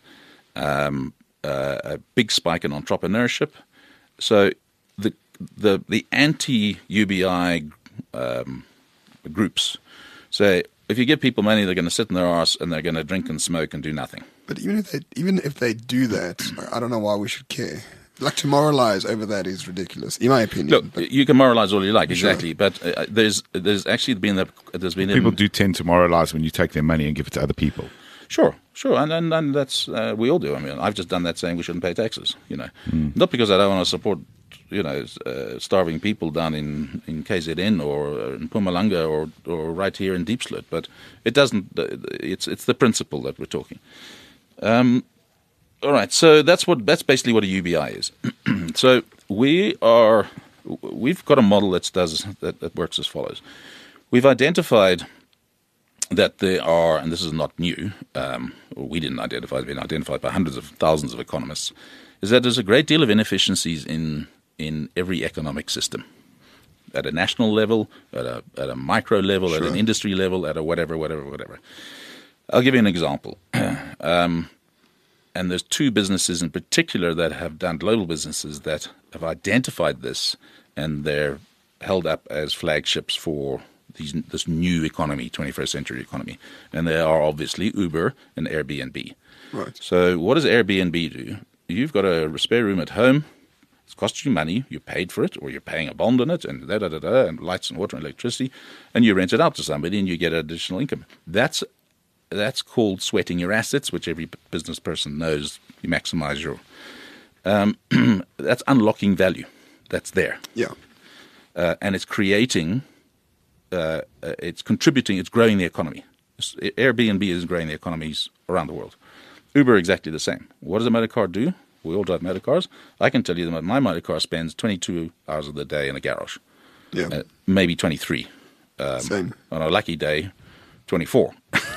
a big spike in entrepreneurship. So the anti-UBI groups say, if you give people money, they're going to sit in their arse and they're going to drink and smoke and do nothing. But even if they do that, I don't know why we should care. Like, to moralize over that is ridiculous, in my opinion. Look, you can moralize all you like, exactly. Sure. But there's actually been people do tend to moralize when you take their money and give it to other people. Sure, and that's we all do. I mean, I've just done that saying we shouldn't pay taxes. Not because I don't want to support starving people down in KZN or in Mpumalanga or right here in Diepsloot, but it doesn't. It's the principle that we're talking. All right, so that's basically what a UBI is. So we've got a model that works as follows. We've identified that there are, and this is not new, we didn't identify, it's been identified by hundreds of thousands of economists, is that there's a great deal of inefficiencies in every economic system, at a national level, at a micro level, sure, at an industry level, at a whatever. I'll give you an example. And there's two businesses in particular that have done, global businesses that have identified this, and they're held up as flagships for this new economy, 21st century economy. And they are obviously Uber and Airbnb. Right. So what does Airbnb do? You've got a spare room at home. It's cost you money. You paid for it, or you're paying a bond on it, and and lights and water and electricity, and you rent it out to somebody, and you get additional income. That's called sweating your assets, which every business person knows. You maximize your. That's unlocking value. That's there. Yeah. And it's creating. It's contributing. It's growing the economy. Airbnb is growing the economies around the world. Uber exactly the same. What does a motor car do? We all drive motor cars. I can tell you that my motor car spends 22 hours of the day in a garage, Yeah. maybe 23. Same. On a lucky day, 24.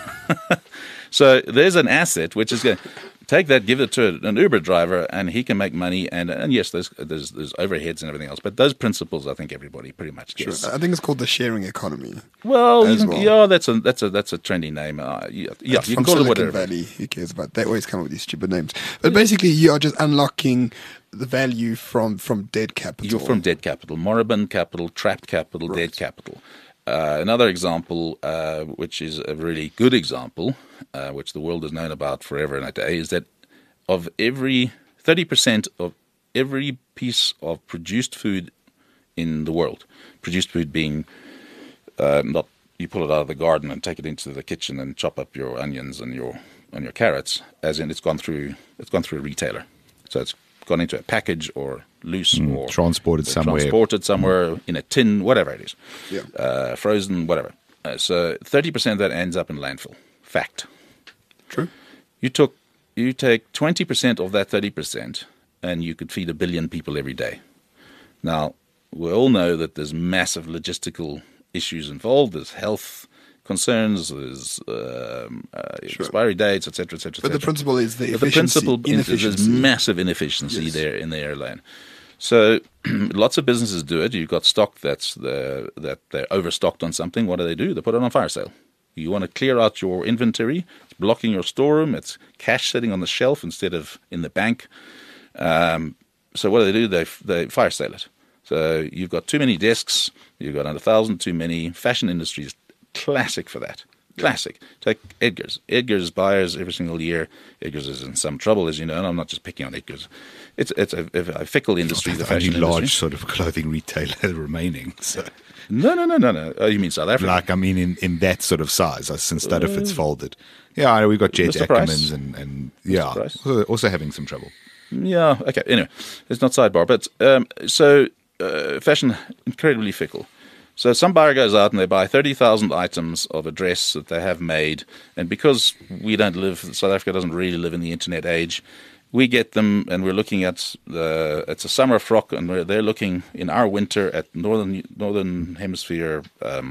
So there's an asset which is going to take that, give it to an Uber driver, and he can make money. And yes, there's overheads and everything else, but those principles, I think everybody pretty much gets. Sure. I think it's called the sharing economy. Well, as you can, well. yeah, that's a trendy name. Yeah, you From can call Silicon it whatever. Valley. Who cares about? They always come up with these stupid names. But basically, you are just unlocking the value from dead capital. You're from dead capital, moribund capital, trapped capital, dead capital. Another example, which is a really good example, which the world has known about forever and a day, is that of every 30% of every piece of produced food in the world, produced food being not you pull it out of the garden and take it into the kitchen and chop up your onions and your carrots, as in it's gone through a retailer, so it's gone into a package or loose or transported somewhere in a tin, whatever it is, Yeah. frozen, whatever. So 30% of that ends up in landfill. Fact. True. You take 20% of that 30%, and you could feed 1 billion people every day. Now, we all know that there's massive logistical issues involved. There's health concerns, there's expiry dates, etc., etc. But the principle is the But the efficiency. principle is there's massive inefficiency there in the airline. So lots of businesses do it. You've got stock that they're overstocked on something. What do? They put it on fire sale. You want to clear out your inventory. It's blocking your storeroom. It's cash sitting on the shelf instead of in the bank. So what do? They fire sale it. So you've got too many desks. You've got 1,000 too many. Fashion industry is classic for that. Classic. Take Edgar's. Edgar's buyers every single year. Edgar's is in some trouble, as you know, and I'm not just picking on Edgar's. It's a fickle industry, the fashion only large industry. sort of clothing retailer remaining. So, No. Oh, you mean South Africa? like, I mean, in that sort of size, since Studderford's folded. Yeah, I know we've got Jed Mr. Price. Ackermans and yeah, Price. also having some trouble. Yeah, okay. Anyway, it's not sidebar. But fashion, incredibly fickle. So some buyer goes out and they buy 30,000 items of a dress that they have made. And because South Africa doesn't really live in the internet age, we get them and we're looking at it's a summer frock, and they're looking in our winter at northern hemisphere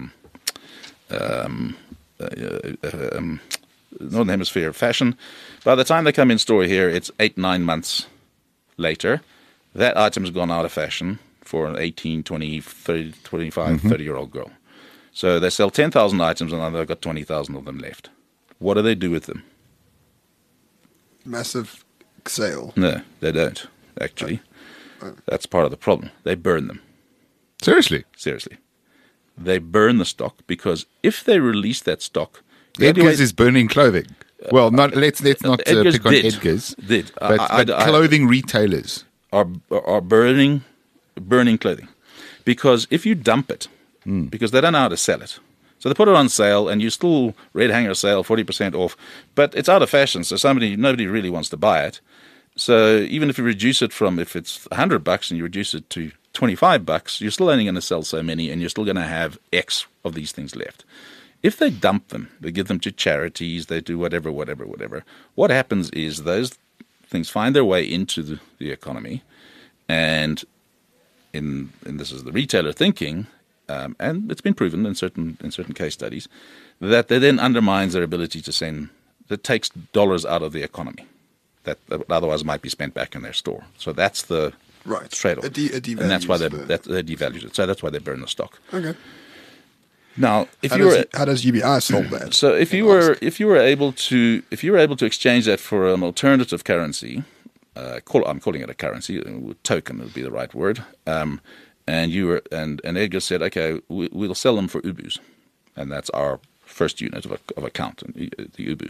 northern hemisphere fashion. By the time they come in store here, it's 8-9 months later. That item's gone out of fashion for an 18, 20, 30, 25, 30-year-old girl. So they sell 10,000 items and now they've got 20,000 of them left. What do they do with them? Massive sale. No, they don't, actually. That's part of the problem. They burn them. Seriously, They burn the stock, because if they release that stock... Edgar's is burning clothing. Well, let's not Edgar's pick on did. Edgar's, Did. but clothing retailers. are burning clothing, because if you dump it, because they don't know how to sell it, so they put it on sale, and you still red hanger sale 40% off, but it's out of fashion, so nobody really wants to buy it. So even if you reduce it from, if it's $100 and you reduce it to $25, you're still only going to sell so many, and you're still going to have X of these things left. If they dump them, they give them to charities, they do whatever. What happens is those things find their way into the economy, and this is the retailer thinking, and it's been proven in certain case studies, that then undermines their ability to send. That takes dollars out of the economy that otherwise might be spent back in their store. So that's the trade-off, It devalues and that's why they devalued it. So that's why they burn the stock. Okay. Now, How does UBI solve that? so if you were able to exchange that for an alternative currency, I'm calling it a currency, token would be the right word. And Edgar said, okay, we'll sell them for ubus, and that's our first unit of account, the ubu.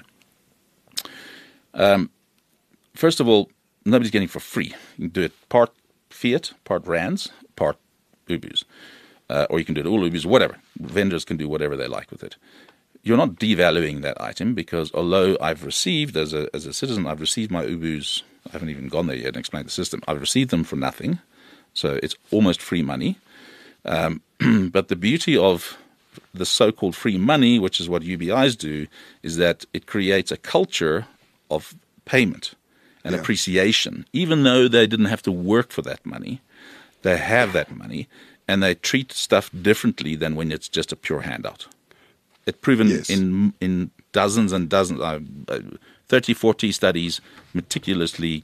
First of all, nobody's getting it for free. You can do it part fiat, part rands, part ubus. Or you can do it all ubus, whatever. Vendors can do whatever they like with it. You're not devaluing that item, because although I've received, as a citizen, I've received my ubus, I haven't even gone there yet and explained the system, I've received them for nothing. So it's almost free money. But the beauty of the so-called free money, which is what UBIs do, is that it creates a culture of payment. and Yeah. appreciation, even though they didn't have to work for that money. They have that money, and they treat stuff differently than when it's just a pure handout. It's proven Yes. in dozens and dozens, 30, 40 studies, meticulously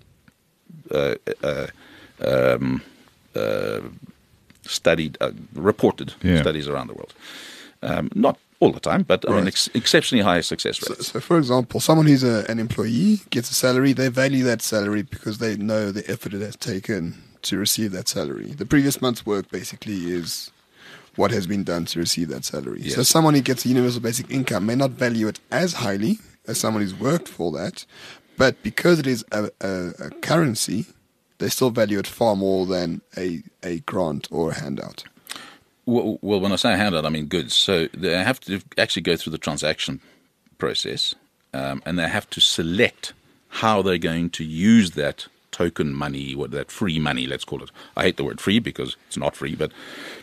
studied, reported Yeah. studies around the world. Not all the time, but I mean, Right. exceptionally high success rates. So, for example, someone who's an employee gets a salary. They value that salary because they know the effort it has taken to receive that salary. The previous month's work basically is what has been done to receive that salary. So Yes. someone who gets a universal basic income may not value it as highly as someone who's worked for that, but because it is a currency, they still value it far more than a grant or a handout. Well, when I say handout, I mean goods. So they have to actually go through the transaction process, and they have to select how they're going to use that token money, or that free money, let's call it. I hate the word free because it's not free, but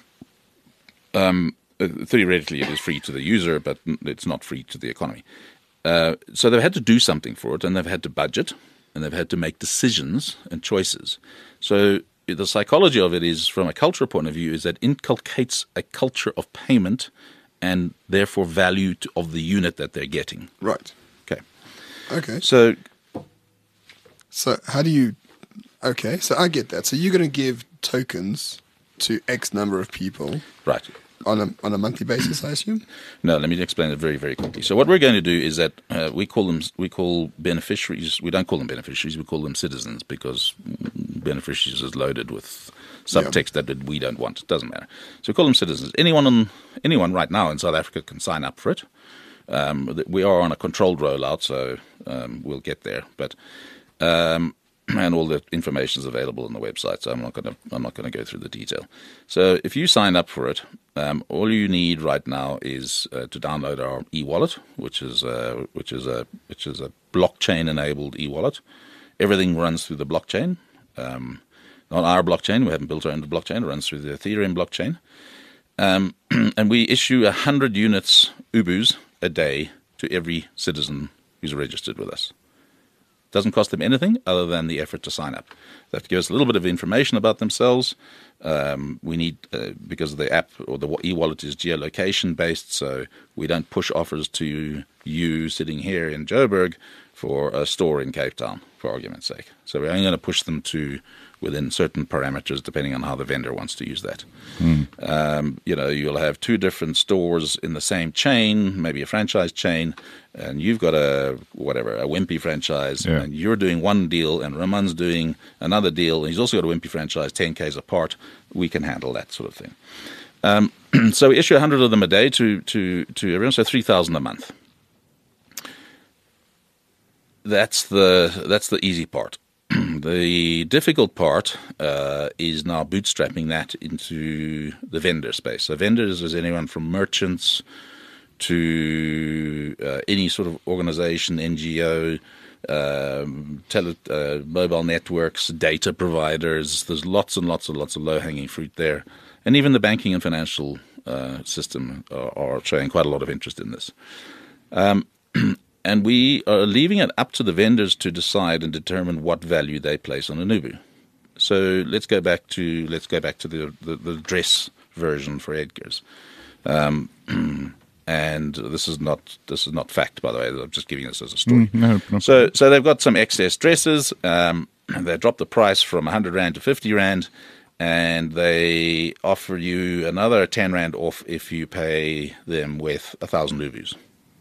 theoretically it is free to the user, but it's not free to the economy. So they've had to do something for it, and they've had to budget, and they've had to make decisions and choices. So the psychology of it is, from a cultural point of view, is that inculcates a culture of payment and therefore value of the unit that they're getting. Right. Okay. Okay. So So how do you? Okay, so I get that. So you're going to give tokens to X number of people right. on a monthly basis, I assume. No, let me explain it very, very quickly. So what we're going to do is that we call beneficiaries. We don't call them beneficiaries. We call them citizens, because beneficiaries is loaded with subtext that we don't want. It doesn't matter. So we call them citizens. Anyone right now in South Africa can sign up for it. We are on a controlled rollout, so we'll get there. But and all the information is available on the website, so I'm not going to go through the detail. So if you sign up for it, all you need right now is to download our e-wallet, which is a blockchain-enabled e-wallet. Everything runs through the blockchain, not our blockchain. We haven't built our own blockchain. It runs through the Ethereum blockchain, and we issue 100 units Ubus a day to every citizen who's registered with us. Doesn't cost them anything other than the effort to sign up. They have to give us a little bit of information about themselves. We need, because the app or the e-wallet is geolocation based, so we don't push offers to you sitting here in Joburg for a store in Cape Town, for argument's sake. So we're only going to push them to within certain parameters, depending on how the vendor wants to use that. You'll have two different stores in the same chain, maybe a franchise chain, and you've got a Wimpy franchise, and you're doing one deal, and Raman's doing another deal, and he's also got a Wimpy franchise 10 Ks apart. We can handle that sort of thing. So we issue 100 of them a day to everyone, so 3,000 a month. That's the easy part. The difficult part is now bootstrapping that into the vendor space. So vendors is anyone from merchants to any sort of organization, NGO, mobile networks, data providers. There's lots and lots of low-hanging fruit there. And even the banking and financial system are showing quite a lot of interest in this. And we are leaving it up to the vendors to decide and determine what value they place on an Ubu. So let's go back to the dress version for Edgar's. And this is not fact, by the way. I'm just giving this as a story. No. So they've got some excess dresses. They drop the price from 100 Rand to 50 Rand, and they offer you another 10 Rand off if you pay them with 1,000 Ubus.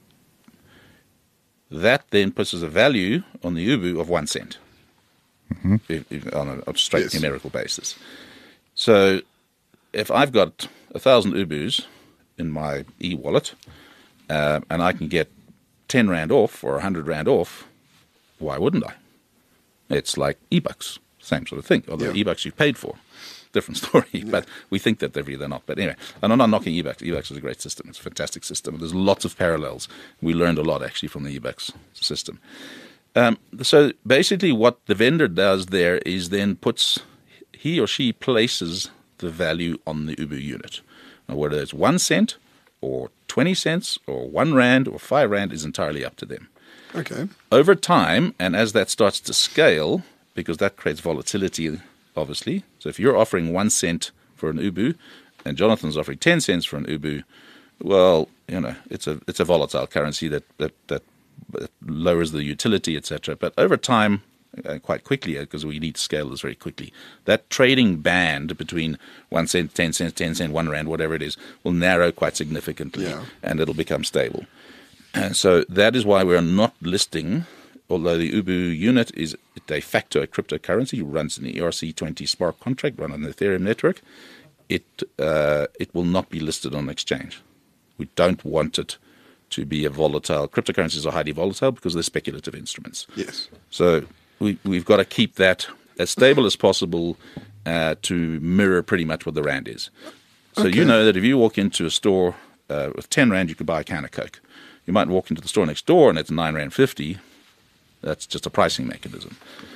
That then puts us a value on the Ubu of 1 cent on a straight numerical basis. So if I've got 1,000 Ubus in my e-wallet and I can get 10 Rand off or 100 Rand off, why wouldn't I? It's like e-bucks, same sort of thing. Although e-bucks you've paid for. Different story, but we think that they're not. But anyway, and I'm not knocking eBucks. eBucks is a great system. It's a fantastic system. There's lots of parallels. We learned a lot, actually, from the eBucks system. So basically what the vendor does there is then he or she places the value on the Ubu unit. Now, whether it's 1 cent or 20 cents or 1 Rand or 5 Rand is entirely up to them. Okay. Over time, and as that starts to scale, because that creates volatility, obviously. So if you're offering 1 cent for an UBU and Jonathan's offering 10 cents for an UBU, well, it's a volatile currency that lowers the utility, etc. But over time, quite quickly, because we need to scale this very quickly, that trading band between 1 cent, 10 cents, 10 cent, 1 rand, whatever it is, will narrow quite significantly, and it'll become stable. And so that is why we are not listing, although the UBU unit is de facto a cryptocurrency, runs in the ERC20 smart contract, run on the Ethereum network, it will not be listed on exchange. We don't want it to be a volatile. Cryptocurrencies are highly volatile because they're speculative instruments. Yes. So we've got to keep that as stable as possible to mirror pretty much what the rand is. So you know that if you walk into a store with 10 rand, you could buy a can of Coke. You might walk into the store next door and it's 9 rand 50. That's just a pricing mechanism.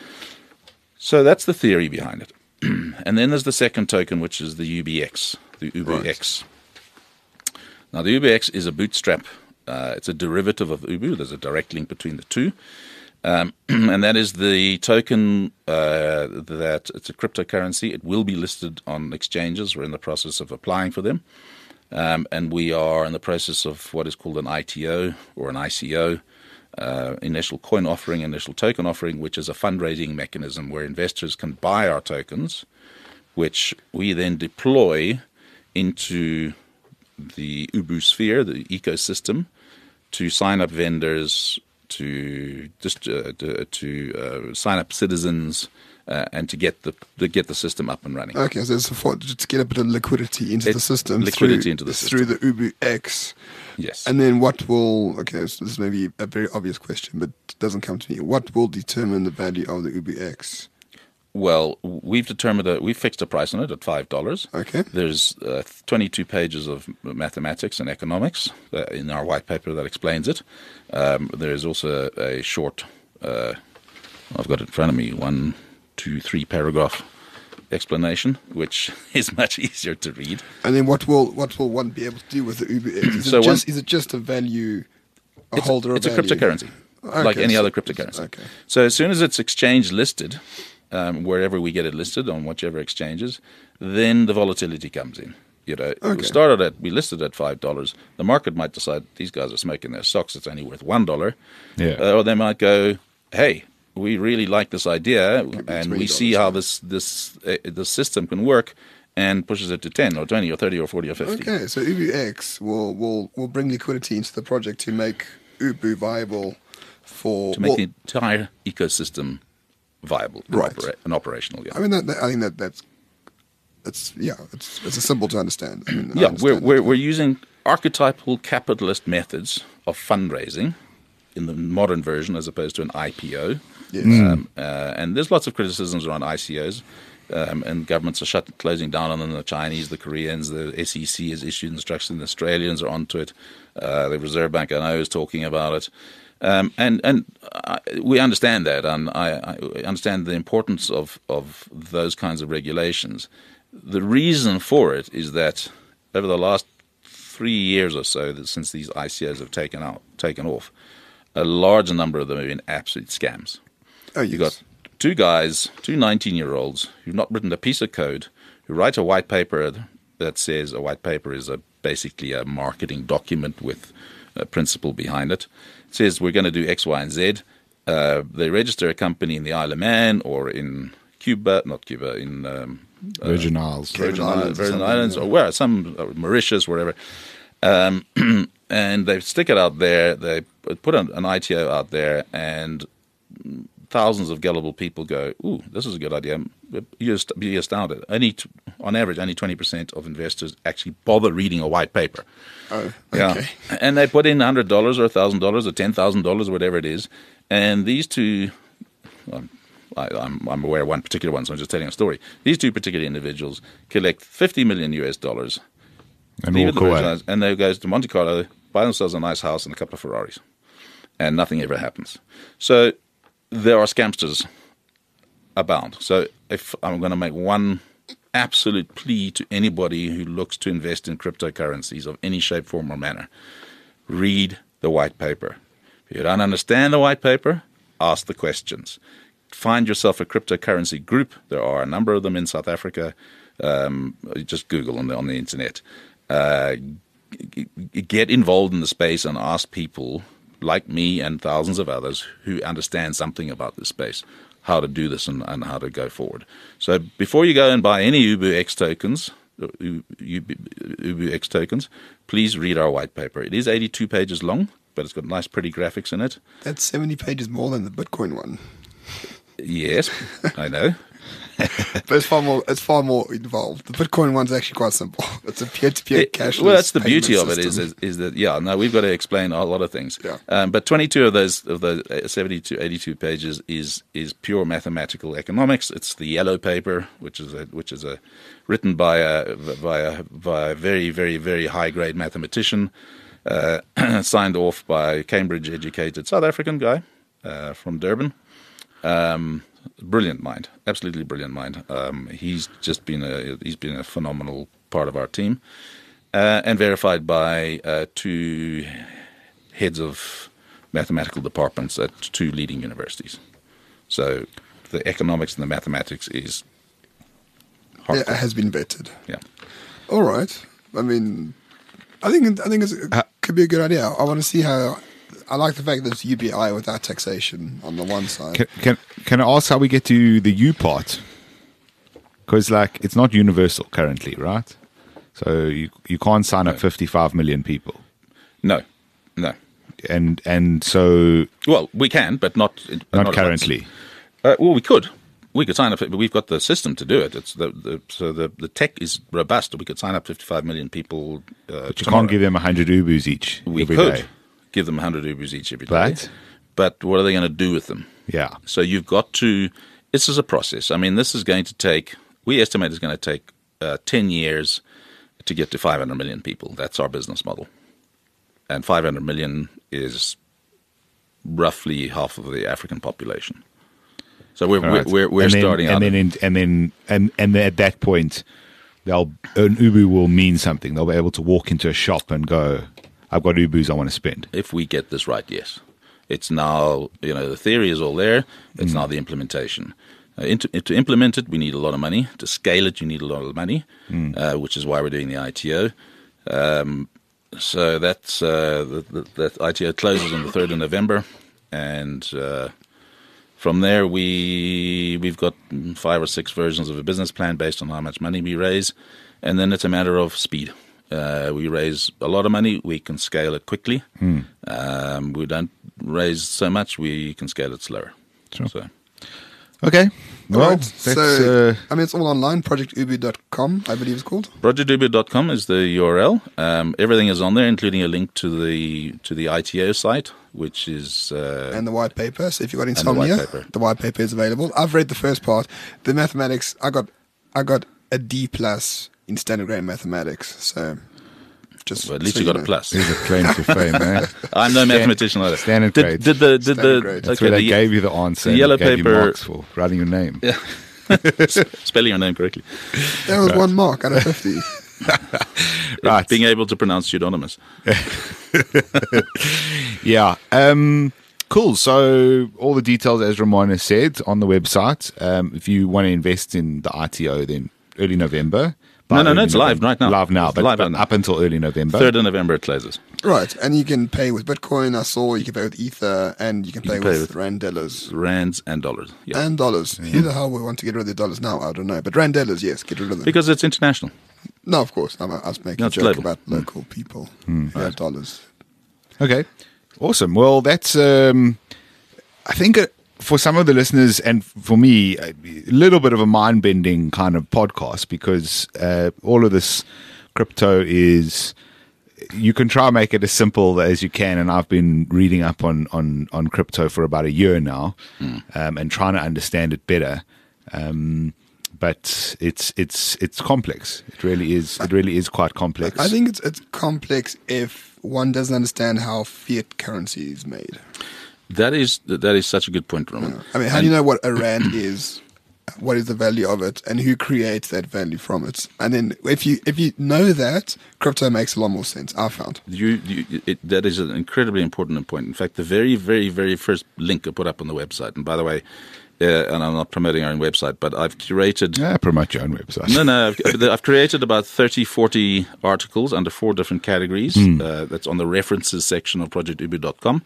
So that's the theory behind it. And then there's the second token, which is the UBX, the UBX. Now, the UBX is a bootstrap. It's a derivative of UBU. There's a direct link between the two. And that is the token that it's a cryptocurrency. It will be listed on exchanges. We're in the process of applying for them. And we are in the process of what is called an ITO or an ICO, initial coin offering, initial token offering, which is a fundraising mechanism where investors can buy our tokens, which we then deploy into the UBU sphere, the ecosystem, to sign up vendors, to sign up citizens, and to get the system up and running. Okay, so it's to get a bit of liquidity into the system. Through the UBX. Yes. And then what will? Okay, so this may be a very obvious question, but it doesn't come to me. What will determine the value of the UBX? Well, we've fixed a price on it at $5. Okay. There's 22 pages of mathematics and economics in our white paper that explains it. There is also a short, I've got it in front of me, 1, 2, 3 paragraph explanation, which is much easier to read. And then what will one be able to do with the UBX? Is it just a value, holder of value? It's a cryptocurrency, like any other cryptocurrency. Okay. So as soon as it's exchange listed, wherever we get it listed on whichever exchanges, then the volatility comes in. We listed at $5. The market might decide these guys are smoking their socks. It's only worth $1. Yeah. Or they might go, hey, we really like this idea, and we see how this system can work, and pushes it to 10 or 20 or 30 or 40 or 50. Okay, so UBX will bring liquidity into the project to make UBU viable to make the entire ecosystem viable, right, and operational. Yeah. I mean, I think it's simple to understand. We're using archetypal capitalist methods of fundraising in the modern version as opposed to an IPO. Yes. And there's lots of criticisms around ICOs, and governments are closing down on them. The Chinese, the Koreans, the SEC has issued instructions. The Australians are onto it. The Reserve Bank, I know, is talking about it. We understand that, and I understand the importance of those kinds of regulations. The reason for it is that over the last 3 years or so, since these ICOs have taken off, a large number of them have been absolute scams. Oh, yes. You've got two guys, two 19-year-olds, who've not written a piece of code, who write a white paper that says a white paper is basically a marketing document with a principle behind it. It says we're going to do X, Y, and Z. They register a company in the Isle of Man or in in Virgin Isles. Virgin Islands, or where, Mauritius, wherever. And they stick it out there. They put an ITO out there, and thousands of gullible people go, "Ooh, this is a good idea." You'd be astounded. On average, only 20% of investors actually bother reading a white paper. Oh, okay. Yeah. And they put in $100 or $1,000 or $10,000, whatever it is. And these two, I'm aware of one particular one, so I'm just telling a story. These two particular individuals collect $50 million US, and walk away. And they go to Monte Carlo, buy themselves a nice house and a couple of Ferraris, and nothing ever happens. So there are scamsters abound. So if I'm going to make one absolute plea to anybody who looks to invest in cryptocurrencies of any shape, form, or manner, read the white paper. If You don't understand the white paper? Ask the questions. Find yourself a cryptocurrency group. There are a number of them in South Africa. Just Google on the internet. Get involved in the space and ask people like me and thousands of others who understand something about this space, how to do this and how to go forward. So before you go and buy any UbuX tokens, please read our white paper. It is 82 pages long, but it's got nice, pretty graphics in it. That's 70 pages more than the Bitcoin one. Yes, I know. But it's far more involved. The Bitcoin one's actually quite simple. It's a peer-to-peer cashless. Well, that's the beauty of it system. is that we've got to explain a lot of things. Yeah. But 22 of those 70 to 82 pages is pure mathematical economics. It's the yellow paper, which is written by a very, very, very high grade mathematician, signed off by a Cambridge educated South African guy from Durban. Brilliant mind, absolutely brilliant mind. He's been a phenomenal part of our team, and verified by two heads of mathematical departments at two leading universities. So the economics and the mathematics is hardcore. Yeah, it has been vetted. Yeah. All right. I mean, I think it could be a good idea. I want to see how. I like the fact that it's UBI without taxation on the one side. Can I ask how we get to the U part? Because it's not universal currently, right? So you can't sign up 55 million people. No. And so we can, but not currently. We could. We could sign up, but we've got the system to do it. It's the tech is robust. We could sign up 55 million people. But you can't give them 100 Ubus each. We every could day. give them 100 Ubus each every day. But what are they going to do with them? Yeah. So you've got to. This is a process. I mean, this is going to take. We estimate it's going to take 10 years to get to 500 million people. That's our business model, and 500 million is roughly half of the African population. So we're starting out. And at that point, an Ubu will mean something. They'll be able to walk into a shop and go, I've got Ubus I want to spend. If we get this right, yes. It's now, the theory is all there. It's now the implementation. To implement it, we need a lot of money. To scale it, you need a lot of money, which is why we're doing the ITO. So that's that ITO closes on the 3rd of November. And from there, we've got 5 or 6 versions of a business plan based on how much money we raise. And then it's a matter of speed. We raise a lot of money, we can scale it quickly. We don't raise so much, we can scale it slower. Sure. So. Okay. Well, right. So, it's all online, projectubu.com, I believe it's called. Projectubu.com is the URL. Everything is on there, including a link to the ITO site, which is... and the white paper. So if you've got insomnia, the white paper is available. I've read the first part. The mathematics, I got a D+ in standard grade mathematics, so at least you got a plus. There's a claim to fame, man. I'm no mathematician either. Standard grade. That's where they gave you the answer. The yellow gave paper you marks for writing your name. Yeah. Spelling your name correctly. That was 1 mark out of 50. Right. Being able to pronounce pseudonymous. Yeah. Cool. So all the details, as Ramona said, on the website. If you want to invest in the ITO, then early November. No, it's live right now. Live now, but live up until early November. 3rd of November it closes. Right, and you can pay with Bitcoin, I saw, you can pay with Ether, and you can pay with Randellas. Rands and dollars. Yeah. And dollars. Who the hell we want to get rid of the dollars now? I don't know. But Randellas, yes, get rid of them. Because it's international. No, of course. I was making a joke about local people who have dollars. Okay, awesome. Well, that's, I think... for some of the listeners and for me, a little bit of a mind-bending kind of podcast because all of this crypto is, you can try and make it as simple as you can. And I've been reading up on crypto for about a year now and trying to understand it better. But it's complex. It really is. It really is quite complex. I think it's complex if one doesn't understand how fiat currency is made. That is such a good point, Roman. Yeah. I mean, how do you know what a rand is what is the value of it, and who creates that value from it. And then if you know that, crypto makes a lot more sense, I found. That is an incredibly important point. In fact, the very, very, very first link I put up on the website, and by the way, and I'm not promoting our own website, but I've curated... promote your own website. No, I've created about 30, 40 articles under 4 different categories. That's on the references section of projectubu.com.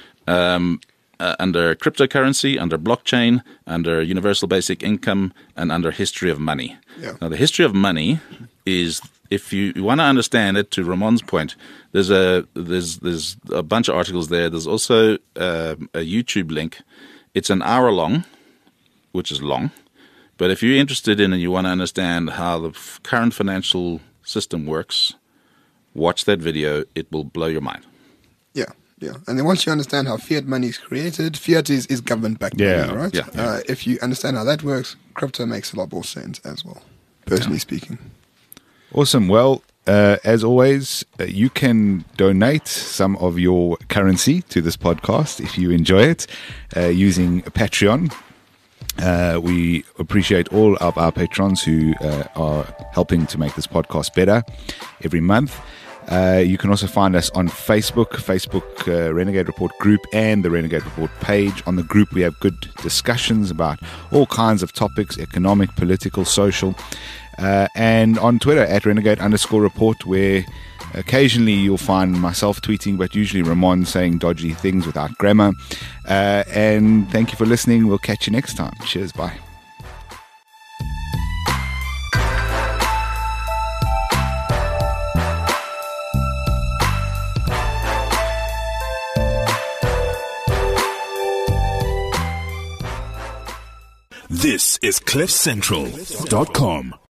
Under cryptocurrency, under blockchain, under universal basic income, and under history of money. Yeah. Now, the history of money is, if you want to understand it, to Ramon's point, there's a bunch of articles there. There's also a YouTube link. It's an hour long, which is long. But if you're interested in and you want to understand how the current financial system works, watch that video. It will blow your mind. Yeah. Yeah, and then once you understand how fiat money is created, fiat is government-backed money, right? Yeah. If you understand how that works, crypto makes a lot more sense as well, personally speaking. Awesome. Well, as always, you can donate some of your currency to this podcast if you enjoy it using Patreon. We appreciate all of our patrons who are helping to make this podcast better every month. You can also find us on Facebook Renegade Report group and the Renegade Report page. On the group, we have good discussions about all kinds of topics, economic, political, social. And on Twitter, at Renegade_Report, where occasionally you'll find myself tweeting, but usually Ramon saying dodgy things without grammar. And thank you for listening. We'll catch you next time. Cheers. Bye. This is CliffCentral.com.